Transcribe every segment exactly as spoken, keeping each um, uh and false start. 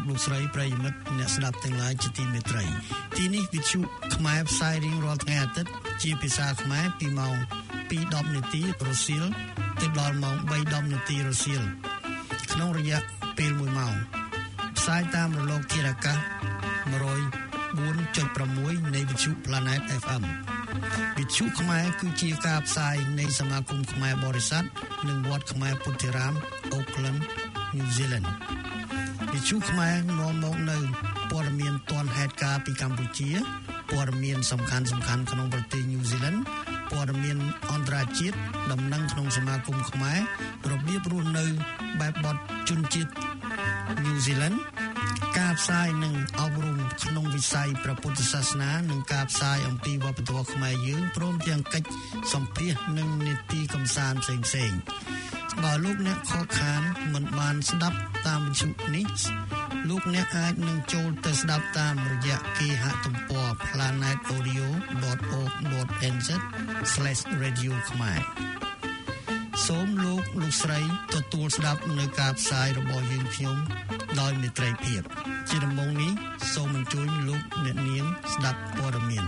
លោកស្រីប្រិយមិត្តអ្នកស្ដាប់ទាំងឡាយជាទីមេត្រីទីនេះវិទ្យុខ្មែរផ្សាយរៀងរាល់ថ្ងៃអាទិត្យជាភាសាខ្មែរពីម៉ោង ពីរដប់ នាទីរសៀលទៅដល់ម៉ោង បីដប់ នាទីរសៀលក្នុងរយៈពេលមួយម៉ោងផ្សាយតាមរលកធាតុអាកាស one oh four point six នៃវិទ្យុ Planet เอฟ เอ็ม វិទ្យុខ្មែរគឺជាការផ្សាយនៃសមាគមខ្មែរបរិស័ទនិងវត្តខ្មែរពុទ្ធិរាម Auckland New Zealand វិទ្យុខ្មែរនាំមកនៅព័ត៌មានទាន់ហេតុការណ៍ពីកម្ពុជាព័ត៌មានសំខាន់ៗក្នុងប្រទេស New Zealand ព័ត៌មានអន្តរជាតិដំណឹងក្នុងសមាគមខ្មែររបៀបរស់នៅបែបបទជនជាតិ New Zealand ការផ្សាយនិងអប់រំក្នុងវិស័យព្រះពុទ្ធសាសនានិងការផ្សាយអំពីវប្បធម៌ខ្មែរយើងព្រមទាំងកិច្ចសម្ភាសន៍និងនីតិកម្សាន្តផ្សេងៗបើលោកអ្នកខកខានមិនបានស្ដាប់តាមវិទ្យុនេះលោកអ្នកអាចនឹងចូលទៅស្ដាប់តាមរយៈគេហទំព័រ planet audio dot org dot n z slash radio ខ្មែរសូមលោកលោកស្រីទទួលស្ដាប់នៅការផ្សាយរបស់យើងខ្ញុំដោយមេត្រីភាពជាដំបូងនេះសូមអញ្ជើញលោកអ្នកនាងស្ដាប់ព័ត៌មាន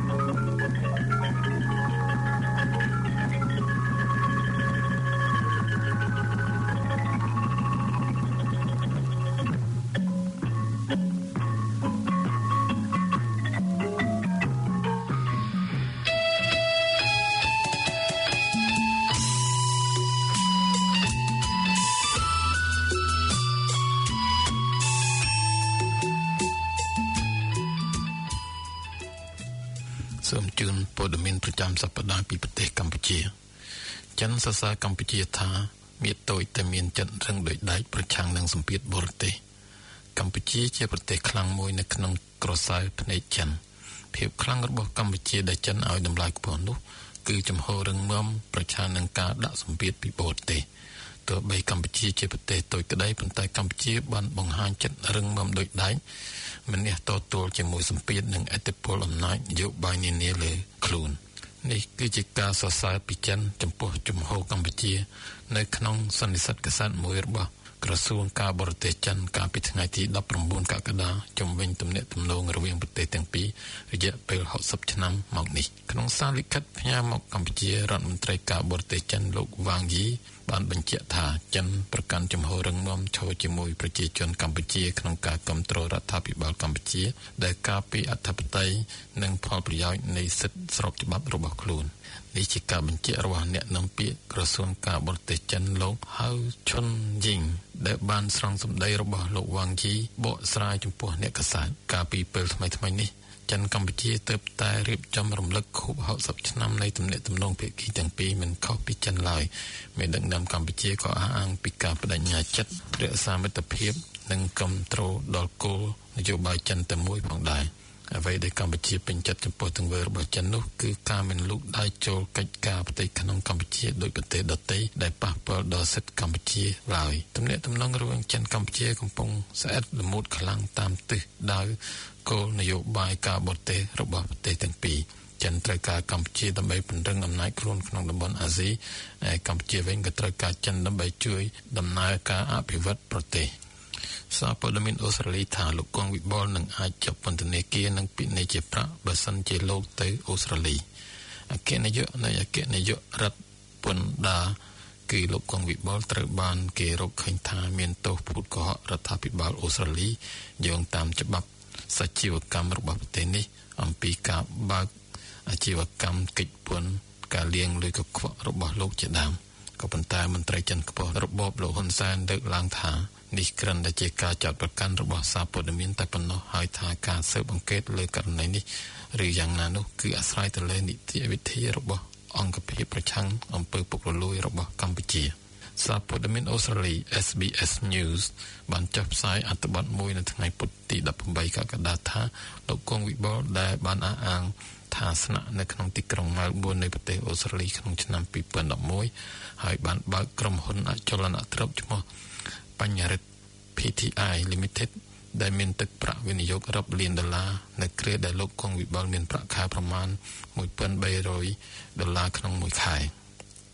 សូមជូនព័ត៌មានប្រចាំសប្តាហ៍ពីប្រទេសកម្ពុជាចិនសរសើរកម្ពុជាថាមានតូចតែមានចិត្តរឹងដូចដែកប្រឆាំងនឹងសម្ពាធបរទេសកម្ពុជាជាប្រទេសខ្លាំងមួយនៅក្នុងក្រសែភ្នែកចិនភាពខ្លាំងរបស់កម្ពុជាដែលចិនឲ្យតម្លៃខ្ពស់នោះគឺចំហរឹងមាំប្រឆាំងនឹងការដាក់សម្ពាធពីបរទេសទោះបីកម្ពុជាជាប្រទេសតូចក្តីប៉ុន្តែកម្ពុជាបានបង្ហាញចិត្តរឹងមាំដូចដែកមិននេះតទល់ជាមួយសម្ពាធនិងឥទ្ធិពលអំណាចនយោបាយនានាលើខ្លួននេះគឺជាការសរសើរពីចិនចំពោះជំហរកម្ពុជានៅក្នុងសន្និសីទកាសែតមួយរបស់ក្រសួងការបរទេសចិនកាលពីថ្ងៃទីដប់ប្រាំបួនកក្កដាជំវិញទំនាក់ទំនងរវាងប្រទេសទាំងពីររយៈពេលហុកសិបឆ្នាំមកនេះក្នុងសារលិខិតផ្ញើមកកម្ពុជារដ្ឋមន្ត្រីការបរទេសចិនលោកវ៉ាងយីបានបញ្ជាក់ថាចិនប្រកាន់ជំហររឹងមាំឈរជាមួយប្រជាជនកម្ពុជាក្នុងការគ្រប់គ្រងរដ្ឋាភិបាលកម្ពុជាដែលការពារអធិបតេយ្យនិងផលប្រយោជន៍នៃសិទ្ធិស្របច្បាប់របស់ខ្លួននេះជាការបញ្ជាក់របស់អ្នកនាំពាក្យក្រសួងការបរទេសចិនលោកហៅឈុនយីងដែលបានស្រង់សម្ដីរបស់លោកវ៉ាងយីបកស្រាយចំពោះអ្នកកាសែតកាលពីពេលថ្មីៗនេះចិនកម្ពុជាទើបតែរៀបចំរំលឹកខួបហុកសិបឆ្នាំនៃទំនាក់ទំនងភាគីទាំងពីរមិនខុសពីចិនឡើយមេដឹកនាំកម្ពុជាក៏អះអាងពីការបដិញ្ញាចិត្តរក្សាមិត្តភាពនិងគ្រប់គ្រងដល់គោលនយោបាយចិនតែមួយផងដែរអ្វីដែលកម្ពុជាពេញចិត្តចំពោះទង្វើរបស់ចិននោះគឺការមិនលូកដៃចូលកិច្ចការផ្ទៃក្នុងកម្ពុជាដោយប្រទេសដទៃដែលប៉ះពាល់ដល់សិទ្ធិកម្ពុជាឡើយទំនាក់ទំនងរវាងចិនកម្ពុជាកំពុងស្អិតល្មួតខ្លាំងតាមទិសដៅគោលនយោបាយការបរទេសរបស់ប្រទេសទាំងពីរចិនត្រូវការកម្ពុជាដើម្បីពង្រឹងអំណាចខ្លួនក្នុងតំបន់អាស៊ីហើយកម្ពុជាវិញក៏ត្រូវការចិនដើម្បីជួយដំណើរការអភិវឌ្ឍប្រទេសសារព័ត៌មានអូស្ត្រាលីថាលោកគង់វិបុលនឹងអាចចាប់ពន្ធនាគារនិងពិន័យជាប្រាក់បើសិនជាលោកទៅអូស្ត្រាលីអគ្គនាយកនៃអគ្គនាយករដ្ឋពន្ធដារគឺលោកគង់វិបុលត្រូវបានគេរកឃើញថាមានទោសពុតកុហករដ្ឋាភិបាលអូស្ត្រាលីយោងតាមច្បាប់សច្ជីវកម្មរបស់ប្រទេសនេះអំពីការបើកអាជីវកម្មកិច្ចពន្ធការលាងលុយកខ្វក់របស់លោកជាដើមក៏ប៉ុន្តែមន្ត្រីចិនខ្ពស់របបលោកហ៊ុនសែនលើកឡើងថានេះគ្រាន់តែជាការចាត់ប្រកាន់របស់សារព័ត៌មានតែប៉ុណ្ណោះហើយថាការស៊ើបអង្កេតលើករណីនេះឬយ៉ាងណានោះគឺអាស្រ័យទៅលើនីតិវិធីរបស់អង្គភាពប្រឆាំងអំពើពុករលួយរបស់កម្ពុជាសារព័ត៌មានអូស្ត្រាលី เอส บี เอส News បានចុះផ្សាយអត្ថបទមួយនៅថ្ងៃពុធទីដប់ប្រាំបីកក្កដាថាលោកគង់វិបុលដែលបានអះអាងថាស្នាក់នៅក្នុងទីក្រុងម៉ែលប៊ននៃប្រទេសអូស្ត្រាលីក្នុងឆ្នាំពីរពាន់ដប់មួយហើយបានបើកក្រុមហ៊ុនអចលនទ្រព្យឈ្មោះបញ្ញរិទ្ធ พี ที ไอ Limited ដែលមានទឹកប្រាក់វិនិយោគរាប់លានដុល្លារនៅគ្រាដែលលោកគង់វិបុលមានប្រាក់ខែប្រមាណមួយពាន់បីរយដុល្លារក្នុងមួយខែ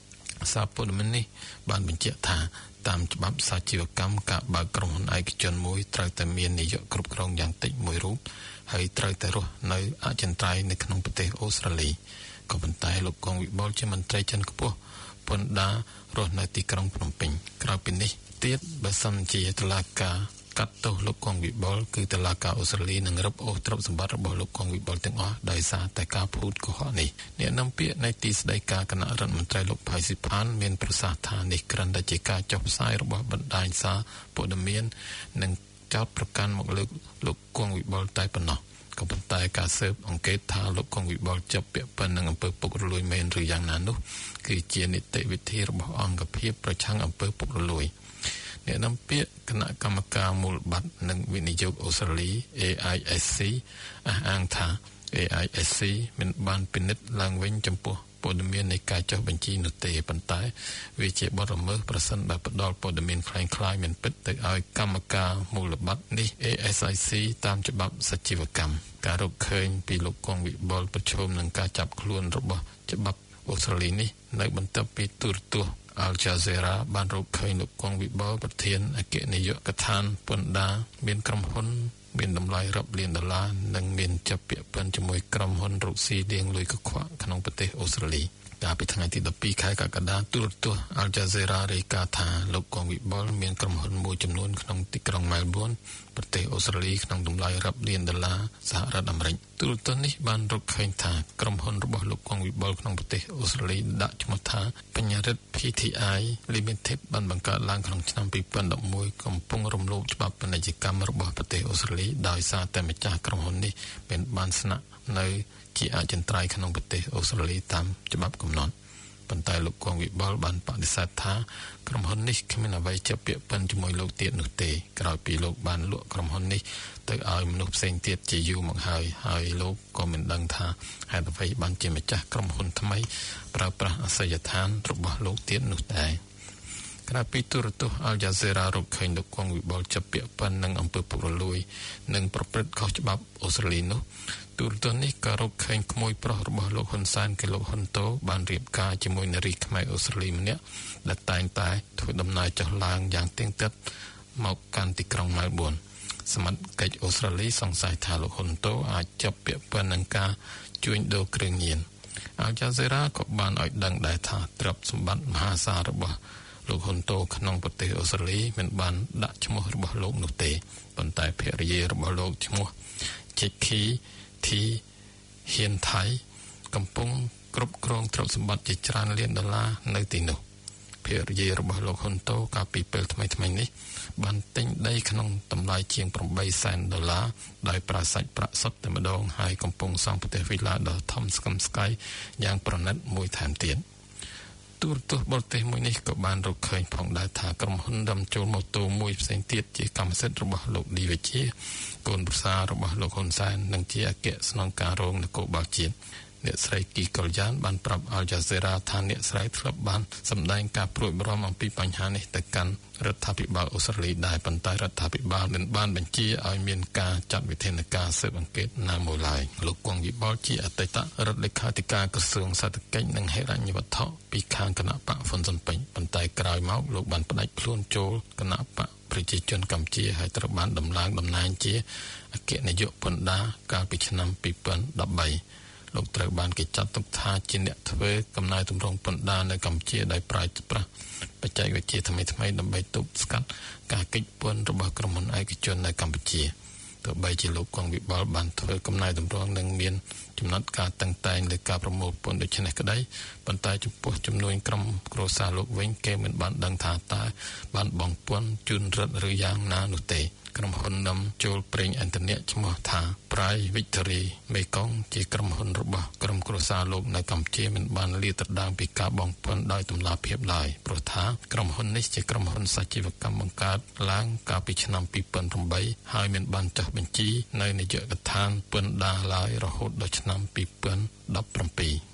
សារព័ត៌មាននេះបានបញ្ជាក់ថាតាមច្បាប់សាជីវកម្មការបើកក្រុមហ៊ុនឯកជនមួយត្រូវតែមាននាយកគ្រប់គ្រងយ៉ាងតិចមួយរូបហើយត្រូវតែរស់នៅអចិន្ត្រៃយ៍នៅក្នុងប្រទេសអូស្ត្រាលីក៏ប៉ុន្តែលោកកងវិបុលជាមន្ត្រីជាន់ខ្ពស់ពន្ធដាររស់នៅទីក្រុងភ្នំពេញក្រៅពីនេះទៀតបើសិនជាតុលាការកាត់ទោសលោកកងវិបុលគឺតុលាការអូស្ត្រាលីនឹងរឹបអូសទ្រព្យសម្បត្តិរបស់លោកកងវិបុលទាំងអស់ដោយសារតែការភូតកុហកនេះអ្នកនាំពាក្យនៃទីស្តីការគណៈរដ្ឋមន្ត្រីលោកផៃស៊ីផានមានប្រសាសន៍ថានេះគ្រាន់តែជាការចុះផ្សាយរបស់បណ្ដាញសារព័ត៌មាននិងចោទប្រកាន់មកលើលោកកងវិបុលតែប៉ុណ្ណោះក៏ប៉ុន្តែការស៊ើបអង្កេតថាលោកកងវិបុលជាប់ពាក់ព័ន្ធនឹងអំពើពុករលួយមែនឬយ៉ាងណានោះគឺជានីតិវិធីរបស់អង្គភាពប្រឆាំងអំពើពុករលួយអ្នកនាំពាក្យគណៈកម្មការមូលបត្រនិងវិនិយោគអូស្ត្រាលី A I S C អះអាងថា A I S C មិនបានពិនិត្យឡើងវិញចំពោះព័ត៌មាននៃការចុះបញ្ជីនោះទេប៉ុន្តែវាជាបទល្មើសប្រសិនបើផ្ដល់ព័ត៌មានคล้ายៗមិនពិតទៅឲ្យកម្មការមូលបត្រនេះ A S I C តាមច្បាប់សាជីវកម្មការរកឃើញពីលោកកងវិបុលប្រឈមនឹងការចាប់ខ្លួនរបស់ច្បាប់អូស្ត្រាលីនេះនៅបន្ទាប់ពីទូរទស្សន៍Al Jazeera បានរកឃើញលោកកងវិបុលប្រធានអគ្គនាយកដ្ឋានពន្ធដារមានក្រុមហ៊ុនមានតម្លៃរាប់លានដុល្លារនិងមានចាប់ពាក្យព័ន្ធជាមួយក្រុមហ៊ុនរុស្ស៊ីលាងលុយកខ្វក់ក្នុងប្រទេសអូស្ត្រាលីកាលពីថ្ងៃទីដប់ពីរខែកក្កដាទូរទស្សន៍ Al Jazeera រាយការណ៍ថាលោកកងវិបុលមានក្រុមហ៊ុនមួយចំនួនក្នុងទីក្រុង Melbourne ប្រទេសអូស្ត្រាលីក្នុងតម្លៃរាប់លានដុល្លារសហរដ្ឋអាមេរិកទូរទស្សន៍នេះបានរកឃើញថាក្រុមហ៊ុនរបស់លោកកងវិបុលក្នុងប្រទេសអូស្ត្រាលីដាក់ឈ្មោះថាបញ្ញរិទ្ធ P T I Limited បានបង្កើតឡើងក្នុងឆ្នាំពីរពាន់ដប់មួយកំពុងរំលោភច្បាប់ពាណិជ្ជកម្មរបស់ប្រទេសអូស្ត្រាលីដោយសារតែម្ចាស់ក្រុមហ៊ុននេះមានបានស្នាក់នៅជាអចិន្ត្រៃយ៍ក្នុងប្រទេសអូស្ត្រាលីតាមច្បាប់កំណត់ប៉ុន្តែលោកកងវិបុលបានបដិសេធថាក្រុមហ៊ុននេះគ្មានអ្វីជាប់ពាក់ព័ន្ធជាមួយលោកទៀតនោះទេក្រោយពីលោកបានលក់ក្រុមហ៊ុននេះទៅឲ្យមនុស្សផ្សេងទៀតជាយូរមកហើយហើយលោកក៏មិនដឹងថាហេតុអ្វីបានជាម្ចាស់ក្រុមហ៊ុនថ្មីប្រើប្រាស់អាសយដ្ឋានរបស់លោកទៀតនោះដែរក្រៅពីទូរទស្សន៍ Al Jazeera រកឃើញលោកកងវិបុលជាប់ពាក់ព័ន្ធនឹងអំពើពុករលួយនិងប្រព្រឹត្តខុសច្បាប់អូស្ត្រាលីនោះទូរទស្សន៍នេះក៏រកឃើញក្មួយប្រុសរបស់លោកហ៊ុនសែនគឺលោកហ៊ុនតូបានរៀបការជាមួយនារីខ្មែរអូស្ត្រាលីម្នាក់ដែលតែងតែធ្វើដំណើរចុះឡើងយ៉ាងទៀងទាត់មកកាន់ទីក្រុង Melbourne សមត្ថកិច្ចអូស្ត្រាលីសង្ស័យថាលោកហ៊ុនតូអាចជាប់ពាក់ព័ន្ធនឹងការជួញដូរគ្រឿងញៀន Al Jazeera ក៏បានឲ្យដឹងដែរថាទ្រព្យសម្បត្តិមហាសាលរបស់លោកហ៊ុនតូក្នុងប្រទេសអូស្ត្រាលីមិនបានដាក់ឈ្មោះរបស់លោកនោះទេប៉ុន្តែភរិយារបស់លោកឈ្មោះ Jackie T ហ៊ានថៃកំពុងគ្រប់គ្រងទ្រព្យសម្បត្តិជាច្រើនលានដុល្លារនៅទីនោះភរិយារបស់លោកហ៊ុនតូកាលពីពេលថ្មីៗនេះបានទិញដីក្នុងតម្លៃជាងeightសែនដុល្លារដោយប្រើសាច់ប្រាក់សុទ្ធតែម្ដងហើយកំពុងសង់ផ្ទះវីឡាដ៏ធំស្កឹមស្កៃយ៉ាងប្រណិតមួយថែមទៀតទូរទស្សន៍បរទេសមួយនេះក៏បានរកឃើញផងដែរថាក្រុមហ៊ុនរំចូលម៉ូតូមួយផ្សេងទៀតជាកម្មសិទ្ធិរបស់លោកឌីវិជាកូនប្រសាររបស់លោកហ៊ុនសែននិងជាអគ្គស្នងការរងនគរបាលជាតិអ្នកស្រីគីកុលយ៉ានបានប្រាប់ Al Jazeera ថាអ្នកស្រីធ្លាប់បានសម្ដែងការព្រួយបារម្ភអំពីបញ្ហានេះទៅកាន់រដ្ឋាភិបាលអូស្ត្រាលីដែរប៉ុន្តែរដ្ឋាភិបាលមិនបានបញ្ជាឲ្យមានការចាត់វិធានការស៊ើបអង្កេតណាមួយឡើយលោកកងវិបុលជាអតីតរដ្ឋលេខាធិការក្រសួងសេដ្ឋកិច្ចនិងហិរញ្ញវត្ថុពីខាងគណៈបកហ៊ុនស៊ុនពេញប៉ុន្តែក្រោយមកលោកបានផ្ដាច់ខ្លួនចូលគណៈបកប្រជាជនកម្ពុជាហើយត្រូវបានដំឡើងតំណែងជាអគ្គនាយកពន្ធដារកាលពីឆ្នាំពីរពាន់ដប់បីលោកត្រូវបានគេចាត់ទុកថាជាអ្នកធ្វើកំណែទម្រង់ពន្ធដារនៅកម្ពុជាដោយប្រើប្រាស់បច្ចេកវិទ្យាថ្មីៗដើម្បីទប់ស្កាត់ការគេចពន្ធរបស់ក្រុមហ៊ុនឯកជននៅកម្ពុជាទោះបីជាលោកកងវិបុលបានធ្វើកំណែទម្រង់និងមានចំណាត់ការតាំងតែងលើការប្រមូលពន្ធដូចនេះក្តីប៉ុន្តែចំពោះចំនួនក្រុមគ្រួសារលោកវិញគេមិនបានដឹងថាតើបានបង់ពន្ធជូនរដ្ឋឬយ៉ាងណានោះទេក្រុមហ៊ុននាំចូលប្រេងឥន្ធនៈឈ្មោះថា Pride Victory Mekong ជាក្រុមហ៊ុនរបស់ក្រុមគ្រួសារលោកនៅកម្ពុជាមិនបានលាតត្រដាងពីការបង់ពន្ធដោយតម្លាភាពឡើយព្រោះថាក្រុមហ៊ុននេះជាក្រុមហ៊ុនសាជីវកម្មបង្កើតឡើងកាលពីឆ្នាំពីរពាន់ប្រាំបីហើយមិនបានចុះបញ្ជីនៅនាយកដ្ឋានពន្ធដារឡើយរហូតដល់ឆ្នាំពីរពាន់ដប់ប្រាំ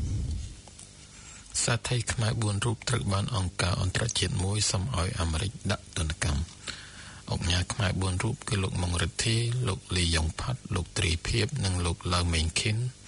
សេដ្ឋីខ្មែរបួនរូបត្រូវបានអង្គការអន្តរជាតិមួយសុំឲ្យអាមេរិកដាក់ទណ្ឌកម្មអង្គញាខ្មែរបួនរូបគឺលោកម៉ុងរិទ្ធីលោកលីយ៉ុងផាត់លោកត្រីភិបនិងលោកឡៅមេងខិន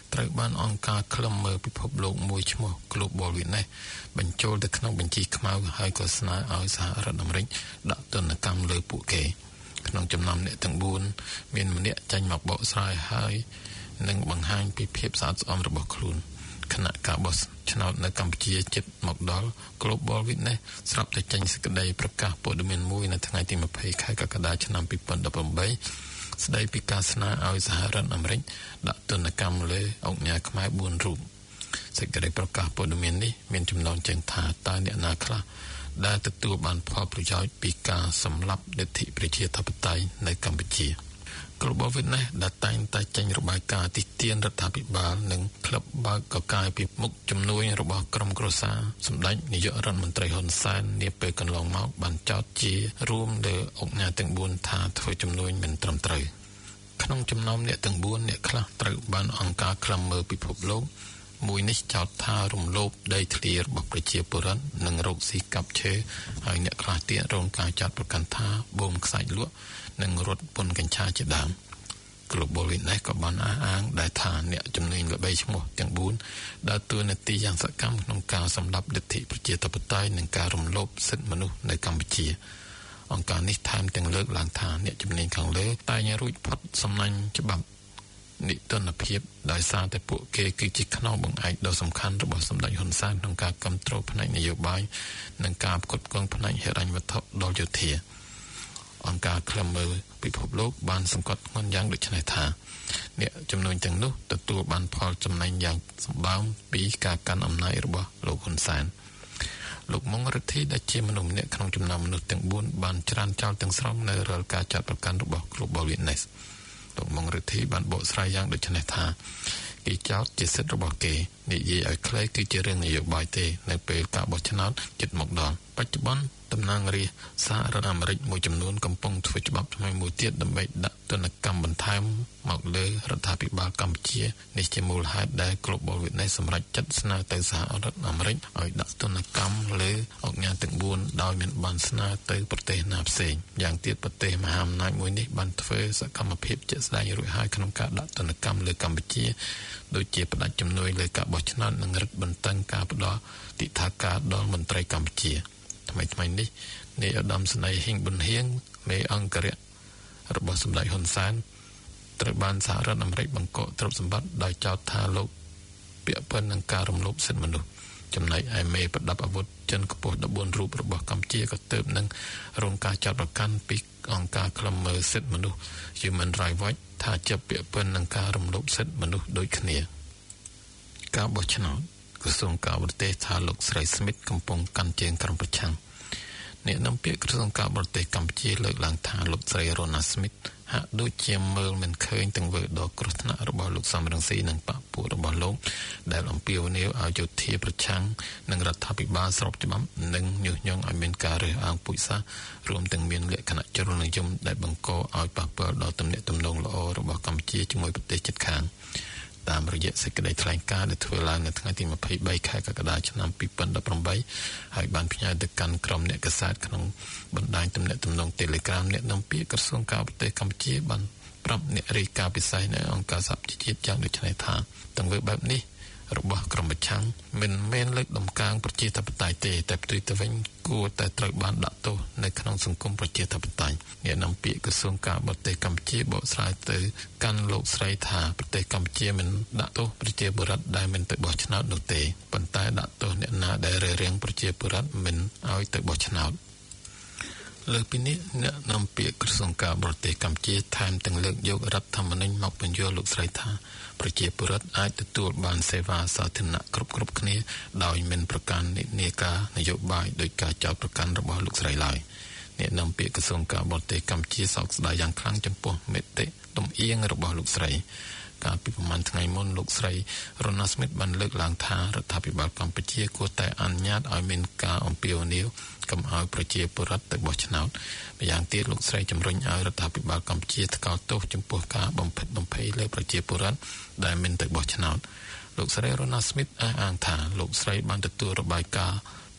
ត្រូវបានអង្គការឃ្លាំមើលពិភពលោកមួយឈ្មោះ Global Witness បញ្ចូលទៅក្នុងបញ្ជីខ្មៅហើយក៏ស្នើឲ្យសហរដ្ឋអាមេរិកដាក់ទណ្ឌកម្មលើពួកគេក្នុងចំណោមអ្នកទាំងបួនមានម្នាក់ចាញ់មកបកស្រាយហើយនិងបង្ហាញពីភាពស្អាតស្អំរបស់ខ្លួនគណៈការបោះឆ្នោតនៅកម្ពុជាជិតមកដល់ Global Witness ស្រាប់តែចេញសេចក្តីប្រកាសព័ត៌មានមួយនៅថ្ងៃទី20ខែកក្កដាឆ្នាំពីរពាន់ដប់ប្រាំបីស្តីពីការស្នើឲ្យសហរដ្ឋអាមេរិកដាក់ទណ្ឌកម្មលើអង្គការខ្មែរបួនរូបសេចក្តីប្រកាសព័ត៌មាននេះមានចំណងជើងថាតើអ្នកណាខ្លះដែលទទួលបានផលប្រយោជន៍ពីការសម្លាប់លទ្ធិប្រជាធិបតេយ្យនៅកម្ពុជា Global Witness ដែលតែងតែចេញរបាយការណ៍ទីទានរដ្ឋាភិបាលនិងក្លឹបបើកកកាយពីមុខជំនួយរបស់ក្រុមគ្រួសារសម្ដេចនាយករដ្ឋមន្ត្រីហ៊ុនសែននាពេលកន្លងមកបានចោទជារួមលើអង្គការទាំងបួនថាធ្វើជំនួយមិនត្រឹមត្រូវក្នុងចំណោមអ្នកទាំងបួនអ្នកខ្លះត្រូវបានអង្គការឃ្លាំមើលពិភពលោកមួយនេះចោទថារំលោភដីធ្លីរបស់ប្រជាពលរដ្ឋនិងរកស៊ីកាប់ឈើហើយអ្នកខ្លះទៀតរងការចាត់ប្រកាន់ថាបូមខ្សាច់លក់និងរត់ពន្ធកញ្ឆាជាដើម Global Witness ក៏បានអះអាងដែរថាអ្នកជំនាញល្បីឈ្មោះទាំងបួនដើរតួនាទីយ៉ាងសកម្មក្នុងការសម្លាប់លទ្ធិប្រជាធិបតេយ្យនិងការរំលោភសិទ្ធិមនុស្សនៅកម្ពុជាអង្គការនេះថែមទាំងលើកឡើងថាអ្នកជំនាញខាងលើតែងរួចផុតសំណាញ់ច្បាប់និទានភាពដោយសារតែពួកគេគឺជាខ្នងបង្អែកដ៏សំខាន់របស់សម្ដេចហ៊ុនសែនក្នុងការគ្រប់គ្រងផ្នែកនយោបាយនិងការផ្គត់ផ្គង់ផ្នែកហិរញ្ញវត្ថុដល់យោធាអង្គការឃ្លាំមើលពិភពលោកបានសង្កត់ធ្ងន់យ៉ាងដូចនេះថាអ្នកចំនួនទាំងនោះទទួលបានផលចំណេញយ៉ាងសម្បើមពីការកាន់អំណាចរបស់លោកហ៊ុនសែនលោកមុងរិទ្ធីដែលជាមនុស្សម្នាក់ក្នុងចំណោមមនុស្សទាំងបួនបានច្រានចោលទាំងស្រុងនៅរាល់ការចាត់ប្រកាន់របស់ Global Witness លោកមុងរិទ្ធីបានបកស្រាយយ៉ាងដូចនេះថាគេចោទជាសិទ្ធិរបស់គេនិយាយឲ្យខ្លីគឺជារឿងនយោបាយទេនៅពេលការបោះឆ្នោតជិតមកដល់បច្ចុប្បន្នតំណាងរាស្ត្រសហរដ្ឋអាមេរិកមួយចំនួនកំពុងធ្វើច្បាប់ថ្មីមួយទៀតដើម្បីដាក់ទណ្ឌកម្មបន្ថែមមកលើរដ្ឋាភិបាលកម្ពុជានេះជាមូលហេតុដែល Global Witness សម្រេចចិត្តស្នើទៅសហរដ្ឋអាមេរិកឲ្យដាក់ទណ្ឌកម្មលើអង្គការទាំងបួនដោយមិនបានស្នើទៅប្រទេសណាផ្សេងយ៉ាងទៀតប្រទេសមហាអំណាចមួយនេះបានធ្វើសកម្មភាពជាក់ស្ដែងរួចហើយក្នុងការដាក់ទណ្ឌកម្មលើកម្ពុជាដូចជាផ្ដាច់ជំនួយលើការបោះឆ្នោតនិងរឹតបន្តឹងការផ្ដល់ទិដ្ឋាការដល់មន្ត្រីកម្ពុជាថ្មីថ្មីនេះនាយឧត្តមសេនីយ៍ហ៊ីងប៊ុនហៀងមេអង្គរៈរបស់សម្ដេចហ៊ុនសែនត្រូវបានសហរដ្ឋអាមេរិកបង្កកទ្រព្យសម្បត្តិដោយចោទថាលោកពាក់ព័ន្ធនឹងការរំលោភសិទ្ធិមនុស្សចំណែកឯមេប្រដាប់អាវុធចិនខ្ពស់ដប់បួនរូបរបស់កម្ពុជាក៏ទើបនឹងរងការចាត់ប្រកាន់ពីអង្គការឃ្លាំមើលសិទ្ធិមនុស្ស Human Rights Watch ថាជាប់ពាក់ព័ន្ធនឹងការរំលោភសិទ្ធិមនុស្សដូចគ្នាការបោះឆ្នោតក្រសួងការបរទេសថាលោកស្រី Smith កំពុងកាន់ជើងក្រុមប្រឆាំងអ្នកនាំពាក្យក្រសួងការបរទេសកម្ពុជាលើកឡើងថាលោកស្រី Rona Smith ហាក់ដូចជាមើលមិនឃើញទង្វើដ៏គ្រោះថ្នាក់របស់លោកសំរងស៊ីនិងបកពួករបស់លោកដែលអំពាវនាវឲ្យយោធាប្រឆាំងនឹងរដ្ឋាភិបាលស្របច្បាប់និងញុះញង់ឲ្យមានការរើសអើងពូជសាសន៍រួមទាំងមានលក្ខណៈជ្រុលនិយមដែលបង្កឲ្យប៉ះពាល់ដល់ទំនាក់ទំនងល្អរបស់កម្ពុជាជាមួយប្រទេសជិតខាងតាមរយៈសេចក្តីថ្លែងការណ៍ដែលធ្វើឡើងនៅថ្ងៃទីยี่สิบสามខែកក្កដាឆ្នាំពីរពាន់ដប់ប្រាំបីហើយបានផ្ញើទៅកាន់ក្រុមអ្នកកាសែតក្នុងបណ្ដាញទំនាក់ទំនង Telegram អ្នកនាំពាក្យក្រសួងការបរទេសកម្ពុជាបានប្រាប់អ្នករាយការណ៍ពិសេសនៅអង្គការសហប្រជាជាតិយ៉ាងដូចនេះថាទង្វើបែបនេះរបស់ក្រុមប្រឆាំងមិនមែនលើកដំកើងប្រជាធិបតេយ្យទេតែផ្ទុយទៅវិញគួរតែត្រូវបានដាក់ទោសនៅក្នុងសង្គមប្រជាធិបតេយ្យអ្នកនាំពាក្យក្រសួងការបរទេសកម្ពុជាបកស្រាយទៅកាន់លោកស្រីថាប្រទេសកម្ពុជាមិនដាក់ទោសប្រជាពលរដ្ឋដែលមិនទៅបោះឆ្នោតនោះទេប៉ុន្តែដាក់ទោសអ្នកណាដែលរើសរាំងប្រជាពលរដ្ឋមិនឲ្យទៅបោះឆ្នោតលើពីនេះអ្នកនាំពាក្យក្រសួងការបរទេសកម្ពុជាថែមទាំងលើកយករដ្ឋធម្មនុញ្ញមកបញ្យល់លោកស្រីថាប្រជាពលរដ្ឋអាចទទួលបានសេវាសាធារណៈគ្រប់គ្រប់គ្នាដោយមិនប្រកាន់និន្នាការនយោបាយដោយការចោទប្រកាន់របស់លោកស្រីឡើយអ្នកនាំពាក្យក្រសួងការបរទេសកម្ពុជាសោកស្ដាយយ៉ាងខ្លាំងចំពោះមតិលំអៀងរបស់លោកស្រីកាលពីប្រហែលថ្ងៃមុនលោកស្រី Rona Smith បានលើកឡើងថារដ្ឋាភិបាលកម្ពុជាគួរតែអនុញ្ញាតឲ្យមានការអំពាវនាវកុំឲ្យប្រជាពលរដ្ឋទៅបោះឆ្នោតម្យ៉ាងទៀតលោកស្រីជំរុញឲ្យរដ្ឋាភិបាលកម្ពុជាថ្កោលទោសចំពោះការបំផិតបំភ័យលើប្រជាពលរដ្ឋដែលមិនទៅបោះឆ្នោតលោកស្រី Rona Smith អះអាងថាលោកស្រីបានទទួលរបាយការណ៍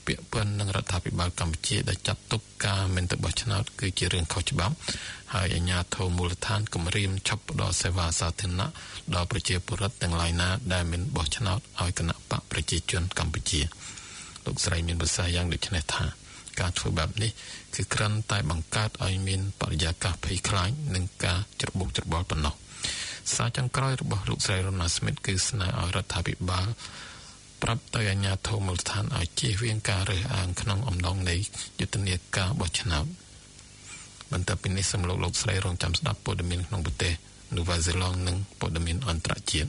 ពាក់ព័ន្ធនឹងរដ្ឋាភិបាលកម្ពុជាដែលចាត់ទុកការមិនទៅបោះឆ្នោតគឺជារឿងខុសច្បាប់ហើយអាជ្ញាធរមូលដ្ឋានគម្រាមឆាប់ផ្ដល់សេវាសាធារណៈដល់ប្រជាពលរដ្ឋទាំងឡាយណាដែលមិនបោះឆ្នោតឲ្យគណៈបកប្រជាជនកម្ពុជាលោកស្រីមានប្រសាសន៍យ៉ាងដូចនេះថាការធ្វើបែបនេះគឺគ្រាន់តែបង្កើតឲ្យមានបរិយាកាសភ័យខ្លាចនិងការច្របូកច្របល់ប៉ុណ្ណោះសារចុងក្រោយរបស់លោកស្រីរ៉ូណាស្មីតគឺស្នើឲ្យរដ្ឋាភិបាលប្រាប់ទៅអាជ្ញាធរមូលដ្ឋានឲ្យជៀសវាងការរើសអើងក្នុងអំឡុងនៃយុទ្ធនាការបោះឆ្នោតបន្ទាប់ពីនេះសូមលោកលោកស្រីរងចាំស្ដាប់ព័ត៌មានក្នុងប្រទេសនូវែលសេឡង់និងព័ត៌មានអន្តរជាតិ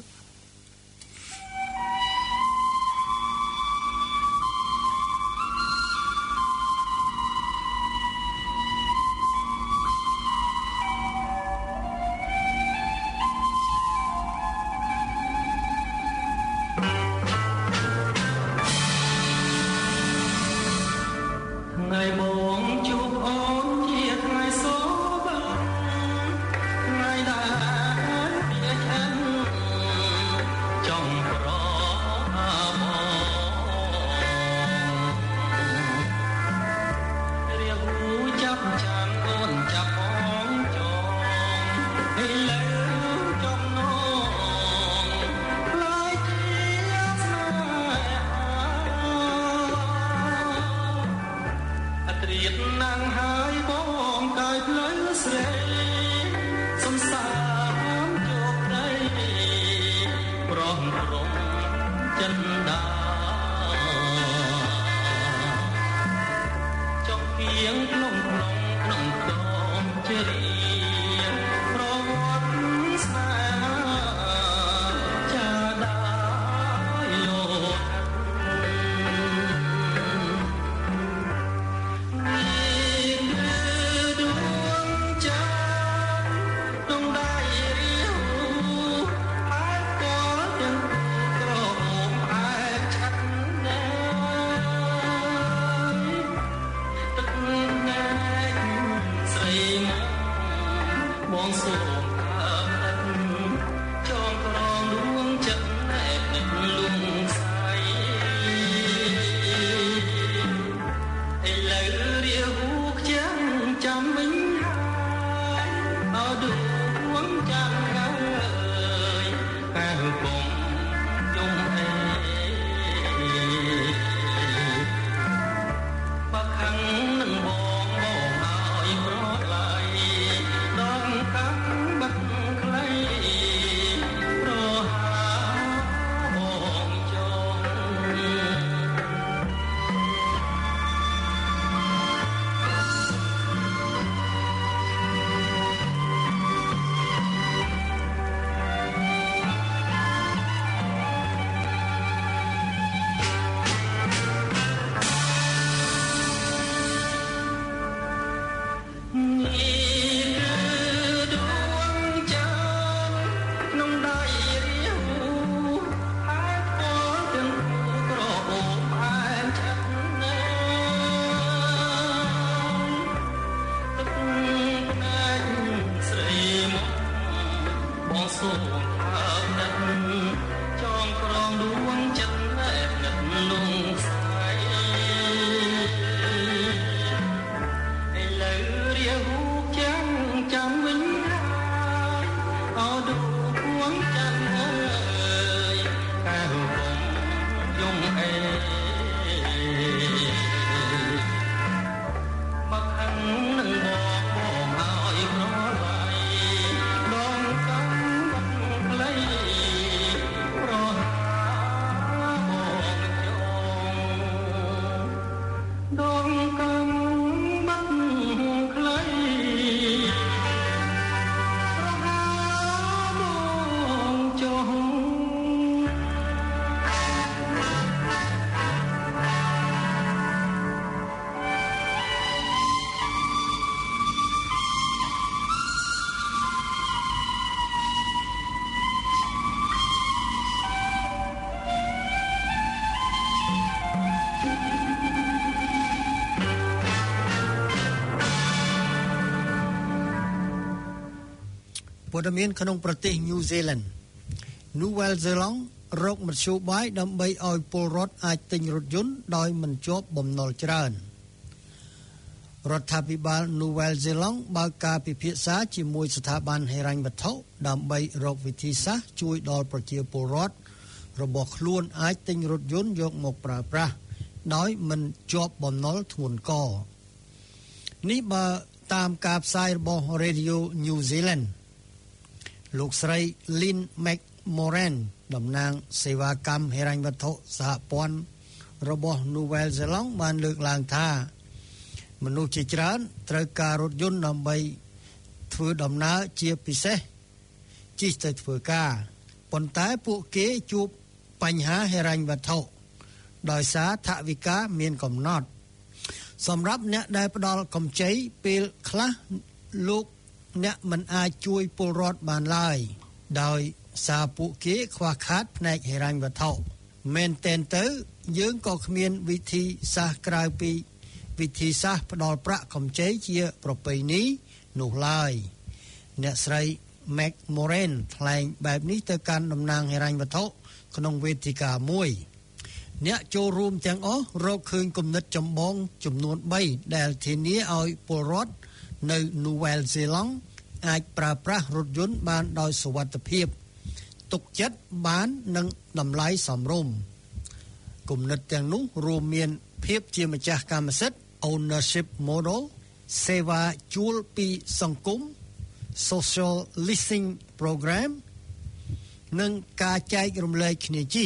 ព័ត៌មានក្នុងប្រទេស New Zealand Nouvelle Zelong រកមធ្យោបាយដើម្បីឲ្យពលរដ្ឋអាចទិញរថយន្តដោយមិនជាប់បំណុលច្រើនរដ្ឋាភិបាល Nouvelle Zélande បើកការពិភាក្សាជាមួយស្ថាប័នហិរញ្ញវត្ថុដើម្បីរកវិធីសាស្ត្រជួយដល់ប្រជាពលរដ្ឋរបស់ខ្លួនអាចទិញរថយន្តយកមកប្រើប្រាស់ដោយមិនជាប់បំណុលធ្ងន់កនេះបើតាមការផ្សាយរបស់ Radio New Zealand លោកស្រី Lynn McMoran តំណាងសេវាកម្មហិរញ្ញវត្ថុសហព័ន្ធរបស់ Nouvelle Zélande បានលើកឡើងថាមនុស្សជាច្រើនត្រូវការរថយន្តដើម្បីធ្វើដំណើរជាពិសេសជិះទៅធ្វើការប៉ុន្តែពួកគេជួបបញ្ហាហិរញ្ញវត្ថុដោយសារថវិកាមានកំណត់សម្រាប់អ្នកដែលផ្ដល់កម្ចីពេលខ្លះលោកអ្នកមិនអាចជួយពលរដ្ឋបានឡើយដោយសារពួកគេខ្វះខាតផ្នែកហិរញ្ញវត្ថុមែនទែនទៅយើងក៏គ្មានវិធីសាស្ត្រក្រៅពីវិធីសាស្ត្រផ្ដល់ប្រាក់កម្ចីជាប្រពៃណីនោះឡើយអ្នកស្រី McMoran ថ្លែងបែបនេះទៅកាន់តំណាងហិរញ្ញវត្ថុក្នុងវេទិកាមួយអ្នកចូលរួមទាំងអស់រកឃើញគំនិតចម្បងចំនួន3ដែលធានាឲ្យពលរដ្ឋនៅ Nouvelle Zélande អាចប្រើប្រាស់រថយន្តបានដោយសុវត្ថិភាពទុកចិត្តបាននិងតម្លៃសមរម្យគំនិតទាំងនោះរួមមានភាពជាម្ចាស់កម្មសិទ្ធិ ownership model សេវាជួលពីសង្គម social leasing program និងការចែករំលែកគ្នាជិះ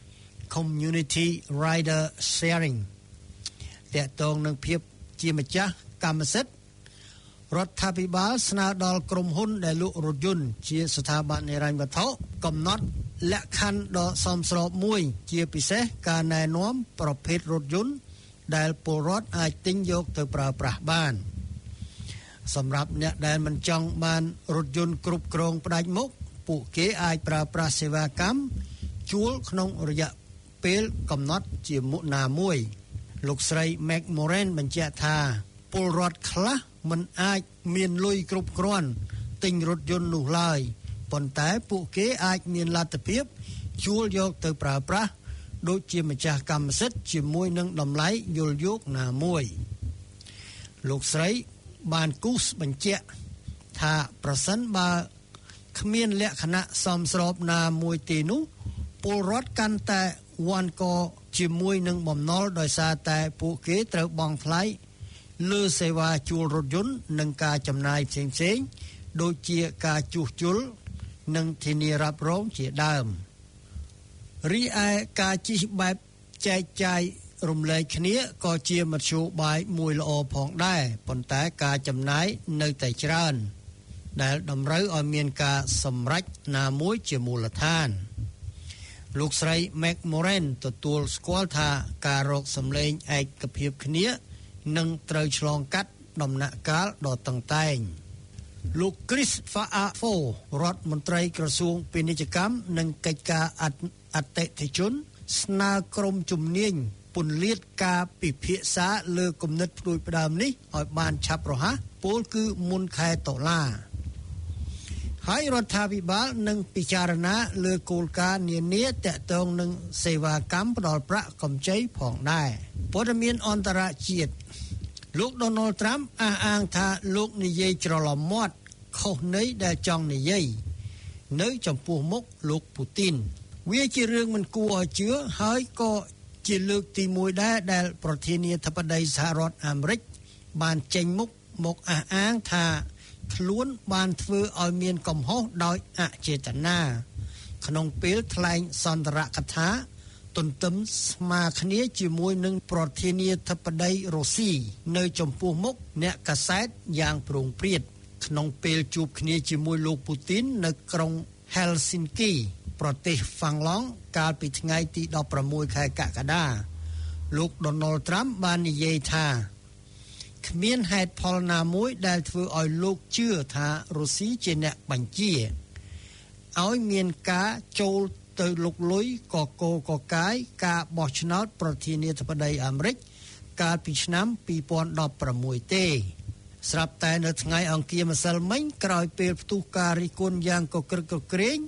community rider sharing តកតងនឹងភាពជាម្ចាស់កម្មសិទ្ធិរដ្ឋាភិបាលស្នើដល់ក្រុមហ៊ុនដែលលក់រថយន្តជាស្ថាប័នហិរញ្ញវត្ថុកំណត់លក្ខខណ្ឌដ៏សមស្របមួយជាពិសេសការណែនាំប្រភេទរថយន្តដែលពលរដ្ឋអាចទិញយកទៅប្រើប្រាស់បានសម្រាប់អ្នកដែលមិនចង់បានរថយន្តគ្រប់គ្រងផ្ដាច់មុខពួកគេអាចប្រើប្រាស់សេវាកម្មជួលក្នុងរយៈពេលកំណត់ជាមុខណាមួយលោកស្រី McMoran បញ្ជាក់ថាពលរដ្ឋខ្លះមិនអាចមានលុយគ្រប់គ្រាន់ទិញរថយន្តនោះឡើយប៉ុន្តែពួកគេអាចមានលទ្ធភាពជួលយកទៅប្រើប្រាស់ដូចជាម្ចាស់កម្មសិទ្ធិជាមួយនឹងតម្លៃយល់យោគណាមួយលោកស្រីបានគូសបញ្ជាក់ថាប្រសិនបើគ្មានលក្ខណៈសមស្របណាមួយទេនោះពលរដ្ឋកាន់តែវាន់កជាមួយនឹងបំណុលដោយសារតែពួកគេត្រូវបង់ថ្លៃលើសេវាជួលរថយន្តនិងការចំណាយផ្សេងៗដូចជាការជួសជុលនិងធានារ៉ាប់រងជាដើមរីឯការជិះបែបចែកចាយរំលែកគ្នាក៏ជាមធ្យោបាយមួយល្អផងដែរប៉ុន្តែការចំណាយនៅតែច្រើនដែលតម្រូវឲ្យមានការសម្រេចណាមួយជាមូលដ្ឋានលោកស្រី McMoran ទទួលស្គាល់ថាការរកសម្លេងឯកភាពគ្នានឹងត្រូវឆ្លងកាត់ដំណាក់កាលដ៏តឹងតែងលោក Chris Faafo រដ្ឋមន្ត្រីក្រសួងពាណិជ្ជកម្មនិងកិច្ចការអតិថិជនស្នើក្រុមជំនាញពន្លាតការពិភាក្សាលើគំនិតផ្ដួចផ្ដើមនេះឲ្យបានឆាប់រហ័សពលគឺមុនខែតុលាហើយរដ្ឋាភិបាលនឹងពិចារណាលើគោលការណ៍នានាទាក់ទងនឹងសេវាកម្មផ្ដល់ប្រាក់កម្ចីផងដែរព័ត៌មានអន្តរជាតិលោក Donald Trump អះអាងថាលោកនិយាយច្រឡំមាត់ខុសន័យដែលចង់និយាយនៅចំពោះមុខលោកពូទីនវាជារឿងមិនគួរឲ្យជឿហើយក៏ជាលើកទីមួយដែរដែលប្រធានាធិបតីសហរដ្ឋអាមេរិកបានចេញមុខមកអះអាងថាខ្លួនបានធ្វើឲ្យមានកំហុសដោយអចេតនាក្នុងពេលថ្លែងសន្ទរកថាទន្ទឹមស្មើគ្នាជាមួយនឹងប្រធានាធិបតីរុស្ស៊ីនៅចំពោះមុខអ្នកកាសែតយ៉ាងប្រងព្រាតក្នុងពេលជួបគ្នាជាមួយលោកពូទីននៅក្រុង Helsinki ប្រទេសហ្វាំងឡង់កាលពីថ្ងៃទីដប់ប្រាំមួយខែកក្កដាលោក Donald Trump បាននិយាយថាគ្មានហេតុផលណាមួយដែលធ្វើឲ្យលោកជឿថារុស្ស៊ីជាអ្នកបញ្ជាឲ្យមានការចូលទៅលុកលុយកកកកាយការបោះឆ្នោតប្រធានាធិបតីអាមេរិកកាលពីឆ្នាំពីរពាន់ដប់ប្រាំមួយទេស្រាប់តែនៅថ្ងៃអង្គារម្សិលមិញក្រោយពេលផ្ទុះការរិះគន់យ៉ាងកក្រឹកកក្រែង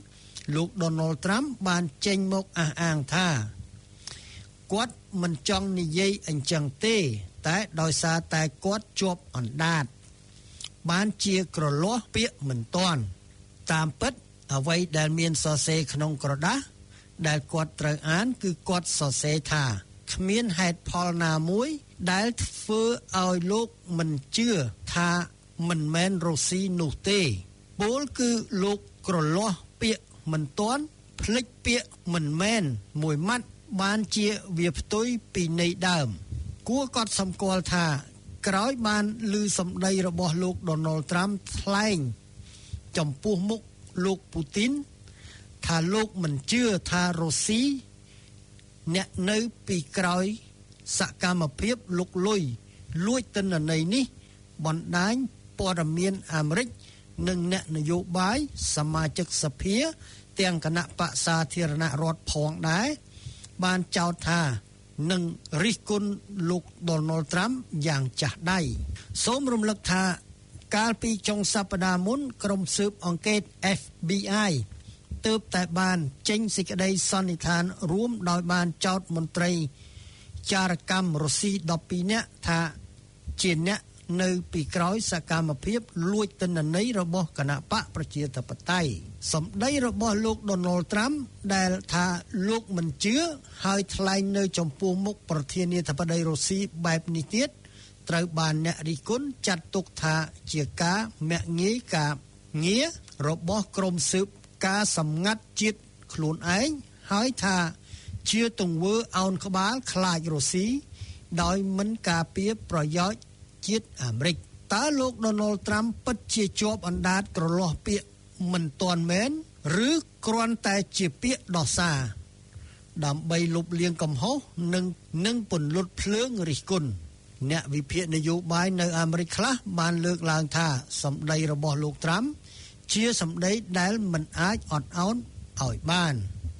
លោក Donald Trump បានចេញមកអះអាងថាគាត់មិនចង់និយាយអញ្ចឹងទេតែដោយសារតែគាត់ជាប់អណ្ដាតបានជាក្រលាស់ពាក្យមិនទាន់តាមពិតអ្វីដែលមានសរសេរក្នុងក្រដាសដែលគាត់ត្រូវអានគឺគាត់សរសេរថាគ្មានហេតុផលណាមួយដែលធ្វើឲ្យលោកមិនជឿថាមិនមែនរុស្ស៊ីនោះទេពោលគឺលោកក្រលាស់ពាក្យមិនទាន់ភ្លេចពាក្យមិនមែនមួយម៉ាត់បានជាវាផ្ទុយពីន័យដើមគួរកត់សម្គាល់ថាក្រោយបានឮសម្ដីរបស់លោក Donald Trump ថ្លែងចំពោះមុខលោកពូទីនថាលោកមិនជឿថារុស្ស៊ីអ្នកនៅពីក្រោយសកម្មភាពលុកលុយលួចទិន្នន័យនេះបណ្ដាញព័ត៌មានអាមេរិកនិងអ្នកនយោបាយសមាជិកសភាទាំងគណៈបក្សសាធារណរដ្ឋផងដែរបានចោទថានឹងរិះគន់លោក Donald Trump យ៉ាងចាស់ដៃសូមរំលឹកថាកាលពីចុងសប្តាហ៍មុនក្រុមស៊ើបអង្កេត เอฟ บี ไอ ទើបតែបានចេញសេចក្តីសន្និដ្ឋានរួមដោយបានចោទមន្ត្រីចារកម្មរុស្ស៊ីដប់ពីរនាក់ថាជាអ្នកនៅពីក្រោយសកម្មភាពលួចទិន្នន័យរបស់គណបកប្រជាធិបតេយ្យសម្ដីរបស់លោក Donald Trump ដែលថាលោកមិនជឿហើយថ្លែងនៅចំពោះមុខប្រធានាធិបតីរុស្ស៊ីបែបនេះទៀតត្រូវបានអ្នករិះគន់ចាត់ទុកថាជាការមាក់ងាយការងាររបស់ក្រុមស៊ើបការសម្ងាត់ជាតិខ្លួនឯងហើយថាជាទង្វើអោនក្បាលខ្លាចរុស្ស៊ីដោយមិនការពារប្រយោជន៍ជាតិអាមេរិកតើលោក Donald Trump ពិតជាជាប់អណ្ដាតក្រលាស់ពាក្យមិនទាន់មែនឬគ្រាន់តែជាពាក្យដោះសារដើម្បីលុបលាងកំហុសនិងនឹងពន្លត់ភ្លើងរិះគន់អ្នកវិភាគនយោបាយនៅអាមេរិកខ្លះបានលើកឡើងថាសម្ដីរបស់លោក Trump ជាសម្ដីដែលមិនអាចអត់ឱនឲ្យបាន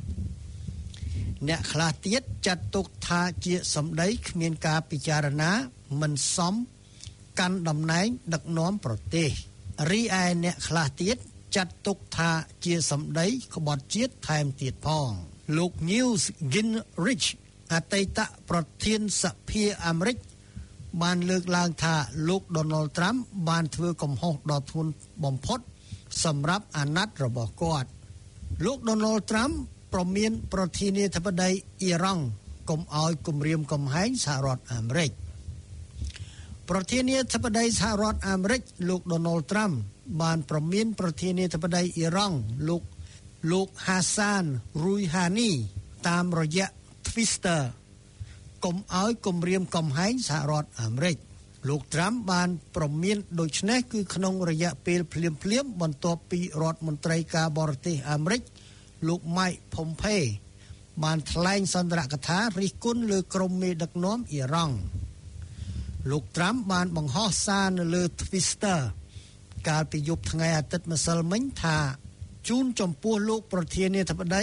អ្នកខ្លះទៀតចាត់ទុកថាជាសម្ដីគ្មានការពិចារណាមិនសមកាន់តំណែងដឹកនាំប្រទេសរីឯអ្នកខ្លះទៀតចាត់ទុកថាជាសម្ដីក្បត់ជាតិថែមទៀតផងលោក Newt Gingrich អតីតប្រធានសភាអាមេរិកបានលើកឡើងថាលោក Donald Trump បានធ្វើកំហុសដ៏ធ្ងន់បំផុតសម្រាប់អាណត្តិរបស់គាត់លោក Donald Trump ប្រមានប្រធានាធិបតីអ៊ីរ៉ង់កុំឲ្យគំរាមកំហែងសហរដ្ឋអាមេរិកប្រធានាធិបតីសហរដ្ឋអាមេរិកលោក Donald Trump បានប្រមានប្រធានាធិបតីអ៊ីរ៉ង់លោកលោក Hassan Rouhani តាមរយៈ Twitter កុំឲ្យគំរាមកំហែងសហរដ្ឋអាមេរិកលោក Trump បានប្រមានដូចនេះគឺក្នុងរយៈពេលភ្លាមៗបន្ទាប់ពីរដ្ឋមន្ត្រីការបរទេសអាមេរិកលោក Mike Pompeo បានថ្លែងសន្ទរកថារិះគន់លើក្រុមមេដឹកនាំអ៊ីរ៉ង់លោក Trump បានបង្ហោះសារនៅលើ Twitter កាលពីយប់ថ្ងៃអាទិត្យម្សិលមិញថាជូនចំពោះលោកប្រធានាធិបតី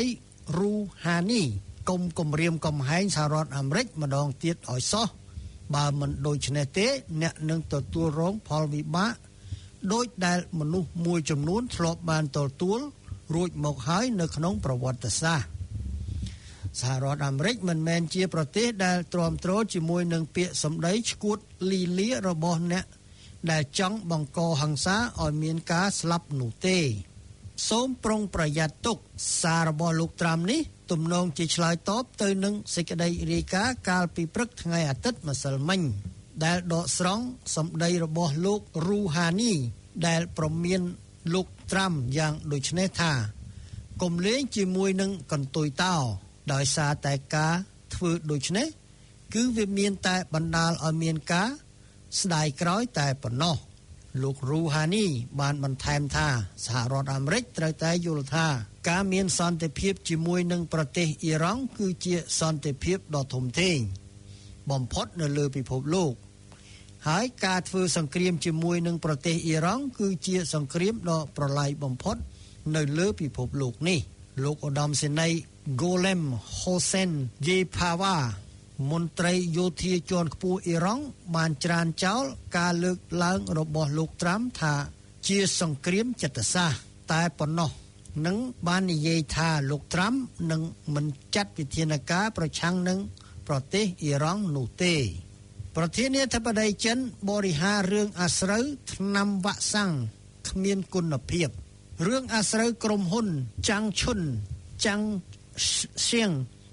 Rouhani កុំគំរាមកំហែងសហរដ្ឋអាមេរិកម្ដងទៀតឲ្យសោះបើមិនដូច្នេះទេអ្នកនឹងទទួលរងផលវិបាកដោយដែលមនុស្សមួយចំនួនធ្លាប់បានទទួលរួចមកហើយនៅក្នុងប្រវត្តិសាស្ត្រសហរដ្ឋអាមេរិកមិនមែនជាប្រទេសដែលទ្រាំទ្រជាមួយនឹងពាក្យសម្ដីឈួតលីលារបស់អ្នកដែលចង់បង្កហិង្សាឲ្យមានការស្លាប់នោះទេសូមប្រុងប្រយ័ត្នទុកសាររបស់លោក Trump នេះទំនងជាឆ្លើយតបទៅនឹងសេចក្តីរាយការណ៍កាលពីព្រឹកថ្ងៃអាទិត្យម្សិលមិញដែលដកស្រង់សម្ដីរបស់លោក Rouhani ដែលប្រមានលោក Trump យ៉ាងដូចនេះថាកុំលេងជាមួយនឹងកន្ទុយតោដោយសារតែការធ្វើដូចនេះគឺវាមានតែបណ្ដាលឲ្យមានការស្ដាយក្រោយតែប៉ុណ្ណោះលោក Rouhani បានបន្ថែមថាសហរដ្ឋអាមេរិកត្រូវតែយល់ថាការមានសន្តិភាពជាមួយនឹងប្រទេសអ៊ីរ៉ង់គឺជាសន្តិភាពដ៏ធំធេងបំផុតនៅលើពិភពលោកហើយការធ្វើសង្គ្រាមជាមួយនឹងប្រទេសអ៊ីរ៉ង់គឺជាសង្គ្រាមដ៏ប្រឡាយបំផុតនៅលើពិភពលោកនេះលោកឧត្តមសេនីយ៍ Gholam Hossein Yepawa មន្ត្រីយោធាជាន់ខ្ពស់អ៊ីរ៉ង់បានច្រានចោលការលើកឡើងរបស់លោក Trump ថាជាសង្គ្រាមចិត្តសាស្ត្រតែប៉ុណ្ណោះនឹងបាននិយាយថាលោកត្រាំនឹងមិនចាត់វិធានការប្រឆាំងនឹងប្រទេសអ៊ីរ៉ង់នោះទេប្រធានាធិបតីចិនបរិហាររឿងអាស្រូវថ្នាំវ៉ាក់សាំងគ្មានគុណភាពរឿងអាស្រូវក្រុមហ៊ុនចាំងឈុនចាំងសៀង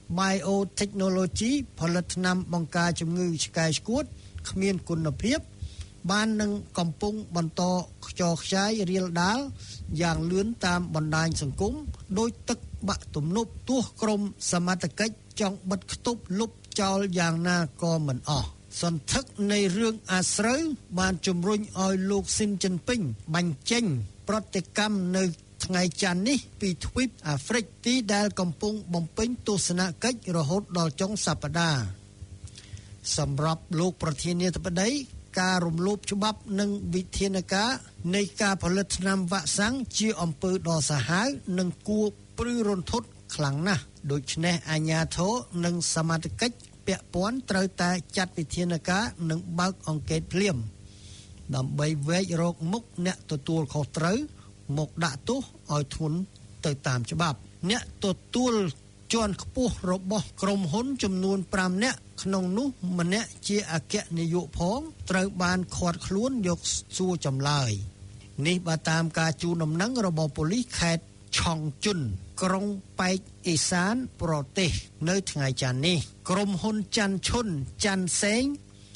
Biotechnology ផលិតថ្នាំបង្ការជំងឺឆ្កែឆ្កួតគ្មានគុណភាពបាននឹងកំពុងបន្តខ្ចរខ្ចាយរៀលដាលយ៉ាងលឿនតាមបណ្ដាញសង្គមដោយទឹកបាក់ទំនប់ទោះក្រុមសមត្ថកិច្ចចង់បិទគប់លុបចោលយ៉ាងណាក៏មិនអស់សន្ធឹកនៃរឿងអាស្រូវបានជំរុញឲ្យលោកស៊ីនជីនពីងបញ្ចេញប្រតិកម្មនៅថ្ងៃច័ន្ទនេះពីទ្វីបអាហ្វ្រិកទីដែលកំពុងបំពេញទស្សនកិច្ចរហូតដល់ចុងសប្តាហ៍សម្រាប់លោកប្រធានាធិបតីការរំលោភច្បាប់និងវិធានការនៃការផលិតថ្នាំវ៉ាក់សាំងជាអំពើដ៏សាហាវនិងគួរព្រឺរន្ធត់ខ្លាំងណាស់ដូច្នេះអាជ្ញាធរនិងសមាជិកពាក់ព័ន្ធត្រូវតែចាត់វិធានការនិងបើកអង្កេតភ្លាមដើម្បីវែករកមុខអ្នកទទួលខុសត្រូវមកដាក់ទោសឲ្យធ្ងន់ទៅតាមច្បាប់អ្នកទទួលជាន់ខ្ពស់របស់ក្រុមហ៊ុនចំនួនប្រាំនាក់ក្នុងនោះម្នាក់ជាអគ្គនាយកផងត្រូវបានឃាត់ខ្លួនយកសួរចម្លើយនេះបើតាមការជួលដំណឹងរបស់ប៉ូលីសខេត្តឆុងជុនក្រុងប៉ែកអេសានប្រទេសនៅថ្ងៃច័ន្ទនេះក្រុមហ៊ុនច័ន្ទឈុនច័ន្ទសេង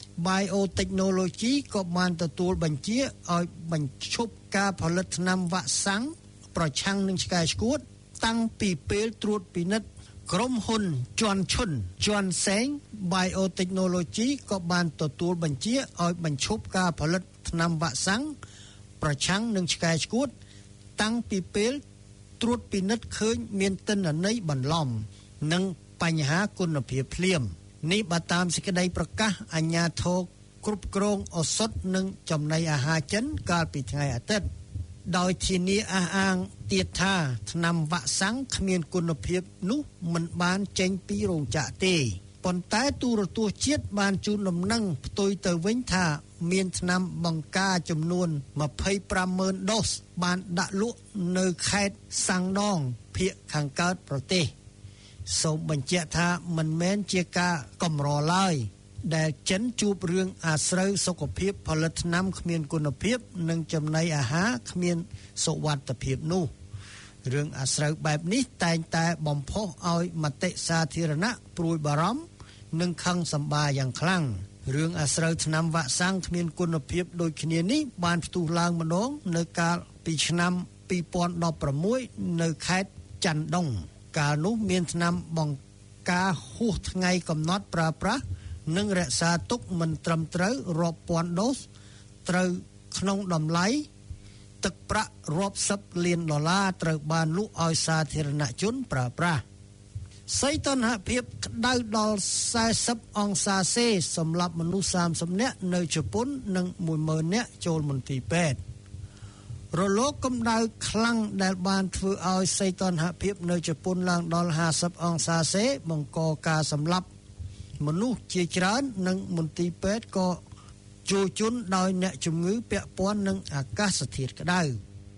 Biotechnology ក៏បានទទួលបញ្ជាឲ្យបញ្ឈប់ការផលិតថ្នាំវ៉ាក់សាំងប្រឆាំងនឹងឆ្កែឆ្កួតតាំងពីពេលត្រួតពិនិត្យក្រុមហ៊ុនជន់ឈុនជន់សេង Biotechnology ក៏បានទទួលបញ្ជាឲ្យបញ្ឈប់ការផលិតថ្នាំវ៉ាក់សាំងប្រឆាំងនឹងឆ្កែឆ្កួតតាំងពីពេលត្រួតពិនិត្យឃើញមានទិន្នន័យបន្លំនិងបញ្ហាគុណភាពភ្លាមនេះបើតាមសេចក្តីប្រកាសអាជ្ញាធរគ្រប់គ្រងឱសថនិងចំណីអាហារចិនកាលពីថ្ងៃអាទិត្យដោយធានាអះអាងទៀតថាថ្នាំវ៉ាក់សាំងគ្មានគុណភាពនោះមិនបានចេញពីរោងចក្រទេប៉ុន្តែទូរទស្សន៍ជាតិបានជូនដំណឹងផ្ទុយទៅវិញថាមានថ្នាំបង្ការចំនួនម្ភៃប្រាំម៉ឺនដូសបានដាក់លក់នៅខេត្តសាំងដងភាគខាងកើតប្រទេសសូមបញ្ជាក់ថាមិនមែនជាការកម្រឡើយដែលចិនជួបរឿងអាស្រូវសុខភាពផលិតថ្នាំគ្មានគុណភាពនិងចំណីអាហារគ្មានសុវត្ថិភាពនោះរឿងអាស្រូវបែបនេះតែងតែបំផុសឲ្យមតិសាធារណៈព្រួយបារម្ភនិងខឹងសម្បារយ៉ាងខ្លាំងរឿងអាស្រូវថ្នាំវ៉ាក់សាំងគ្មានគុណភាពដូចគ្នានេះបានផ្ទុះឡើងម្ដងនៅកាលពីឆ្នាំពីរពាន់ដប់ប្រាំមួយនៅខេត្តច័ន្ទដុងកាលនោះមានថ្នាំបង្ការហួសថ្ងៃកំណត់ប្រើប្រាស់និងរក្សាទុកមិនត្រឹមត្រូវរាប់ពាន់ដូសត្រូវក្នុងតម្លៃទឹកប្រាក់រាប់សិបលានដុល្លារត្រូវបានលក់ឲ្យសាធារណជនប្រើប្រាស់សីតុណ្ហភាពក្តៅដល់សែសិបអង្សាសេសម្រាប់មនុស្សសាមសិបនាក់នៅជប៉ុននិងមួយម៉ឺននាក់ចូលមន្ទីរពេទ្យរលកកម្ដៅខ្លាំងដែលបានធ្វើឲ្យសីតុណ្ហភាពនៅជប៉ុនឡើងដល់ហាសិបអង្សាសេបង្កការសម្លាប់មនុស្សជាច្រើននិងមន្ទីរពេទ្យក៏ជួសជុលដោយអ្នកជំងឺពាក់ព័ន្ធនឹងអាកាសធាតុក្តៅ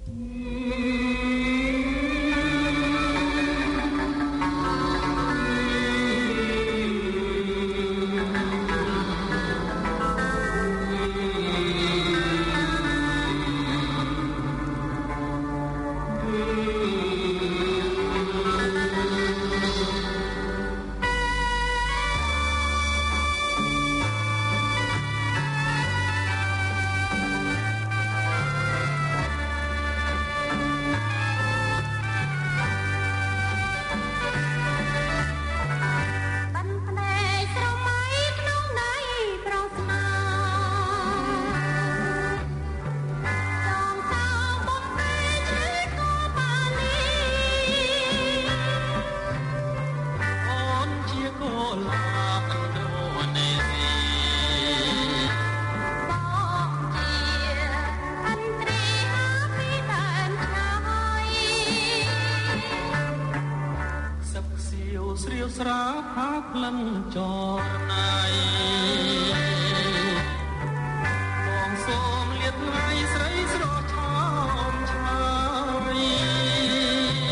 ស្រាផាក្លិនចរណៃបងសូមលៀបថ្ងៃស្រីស្រស់ឆោមឆាយ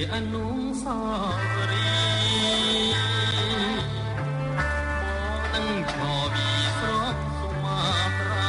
អនុស្សាវរីយ៍បងនឹងឈរពីស្រុកសុមាត្រា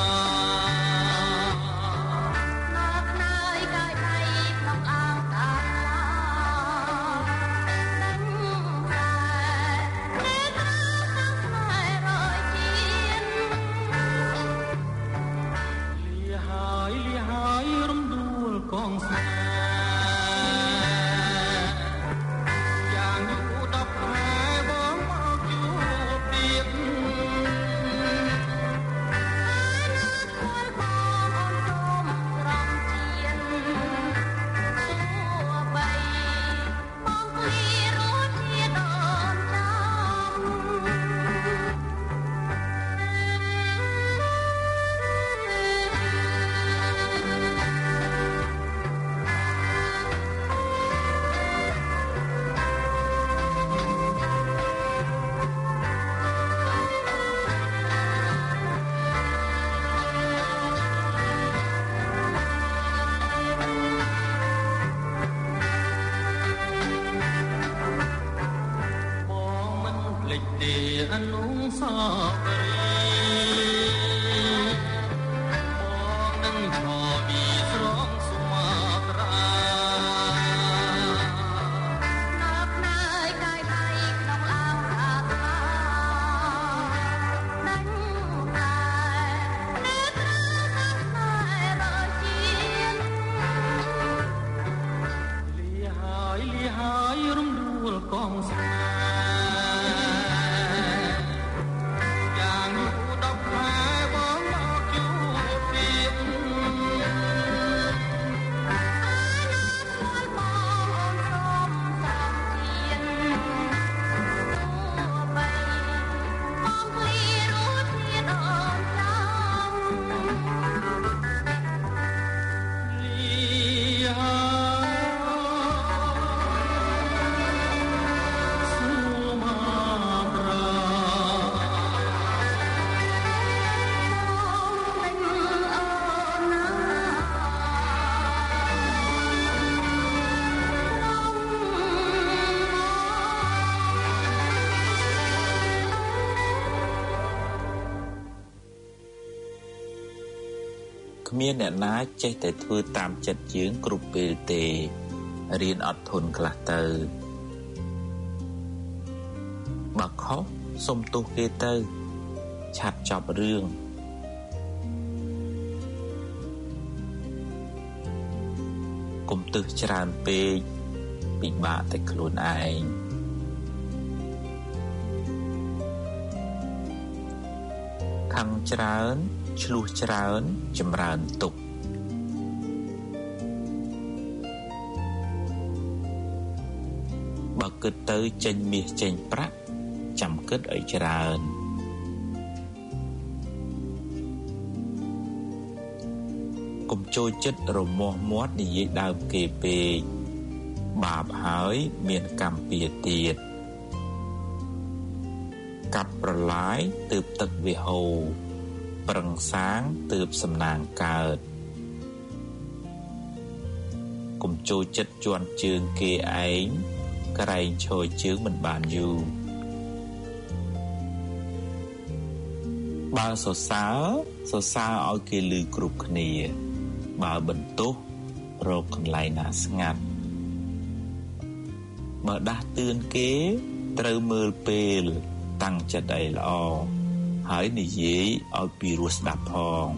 អនុស្សាវរីយ៍បងនឹងឈរពីស្រុកសុមាត្រានៅផ្នែកកាយដៃក្នុងអោអាស្មានឹងតែនៅត្រង់ខាងផ្នែករជាតិលីហើយលីហើយរំដួលកងស្នេហ៍គ្មានអ្នកណាចេះតែធ្វើតាមចិត្តយើងគ្រប់ពេលទេរៀនអត់ធន់ខ្លះទៅបើខុសសុំទោសគេទៅឆាប់ចប់រឿងកុំទឹះច្រើនពេកពិបាកតែខ្លួនឯងខឹងច្រើនឆ្លោះច្រើនចម្រើនទុកបើគិតទៅចេញមាសចេញប្រាក់ចាំគិតឲ្យច្រើនកុំចូលចិត្តរមាស់មាត់និយាយដើមគេពេកបាបហើយមានកម្មពៀទៀតកាប់ប្រឡាយទើបទឹកវាហូរប្រឹងសាងទើបសំណាងកើតកុំចូលចិត្តជន់ជើងគេឯងក្រែងឈរជើងមិនបានយូរបើសរសើរសរសើរឲ្យគេឮគ្រប់គ្នាបើបន្ទោសរកកន្លែងណាស្ងាត់បើដាស់តឿនគេត្រូវមើលពេលតាំងចិត្តឲ្យល្អហើយនិយាយឲ្យពីរោះស្ដាប់ផង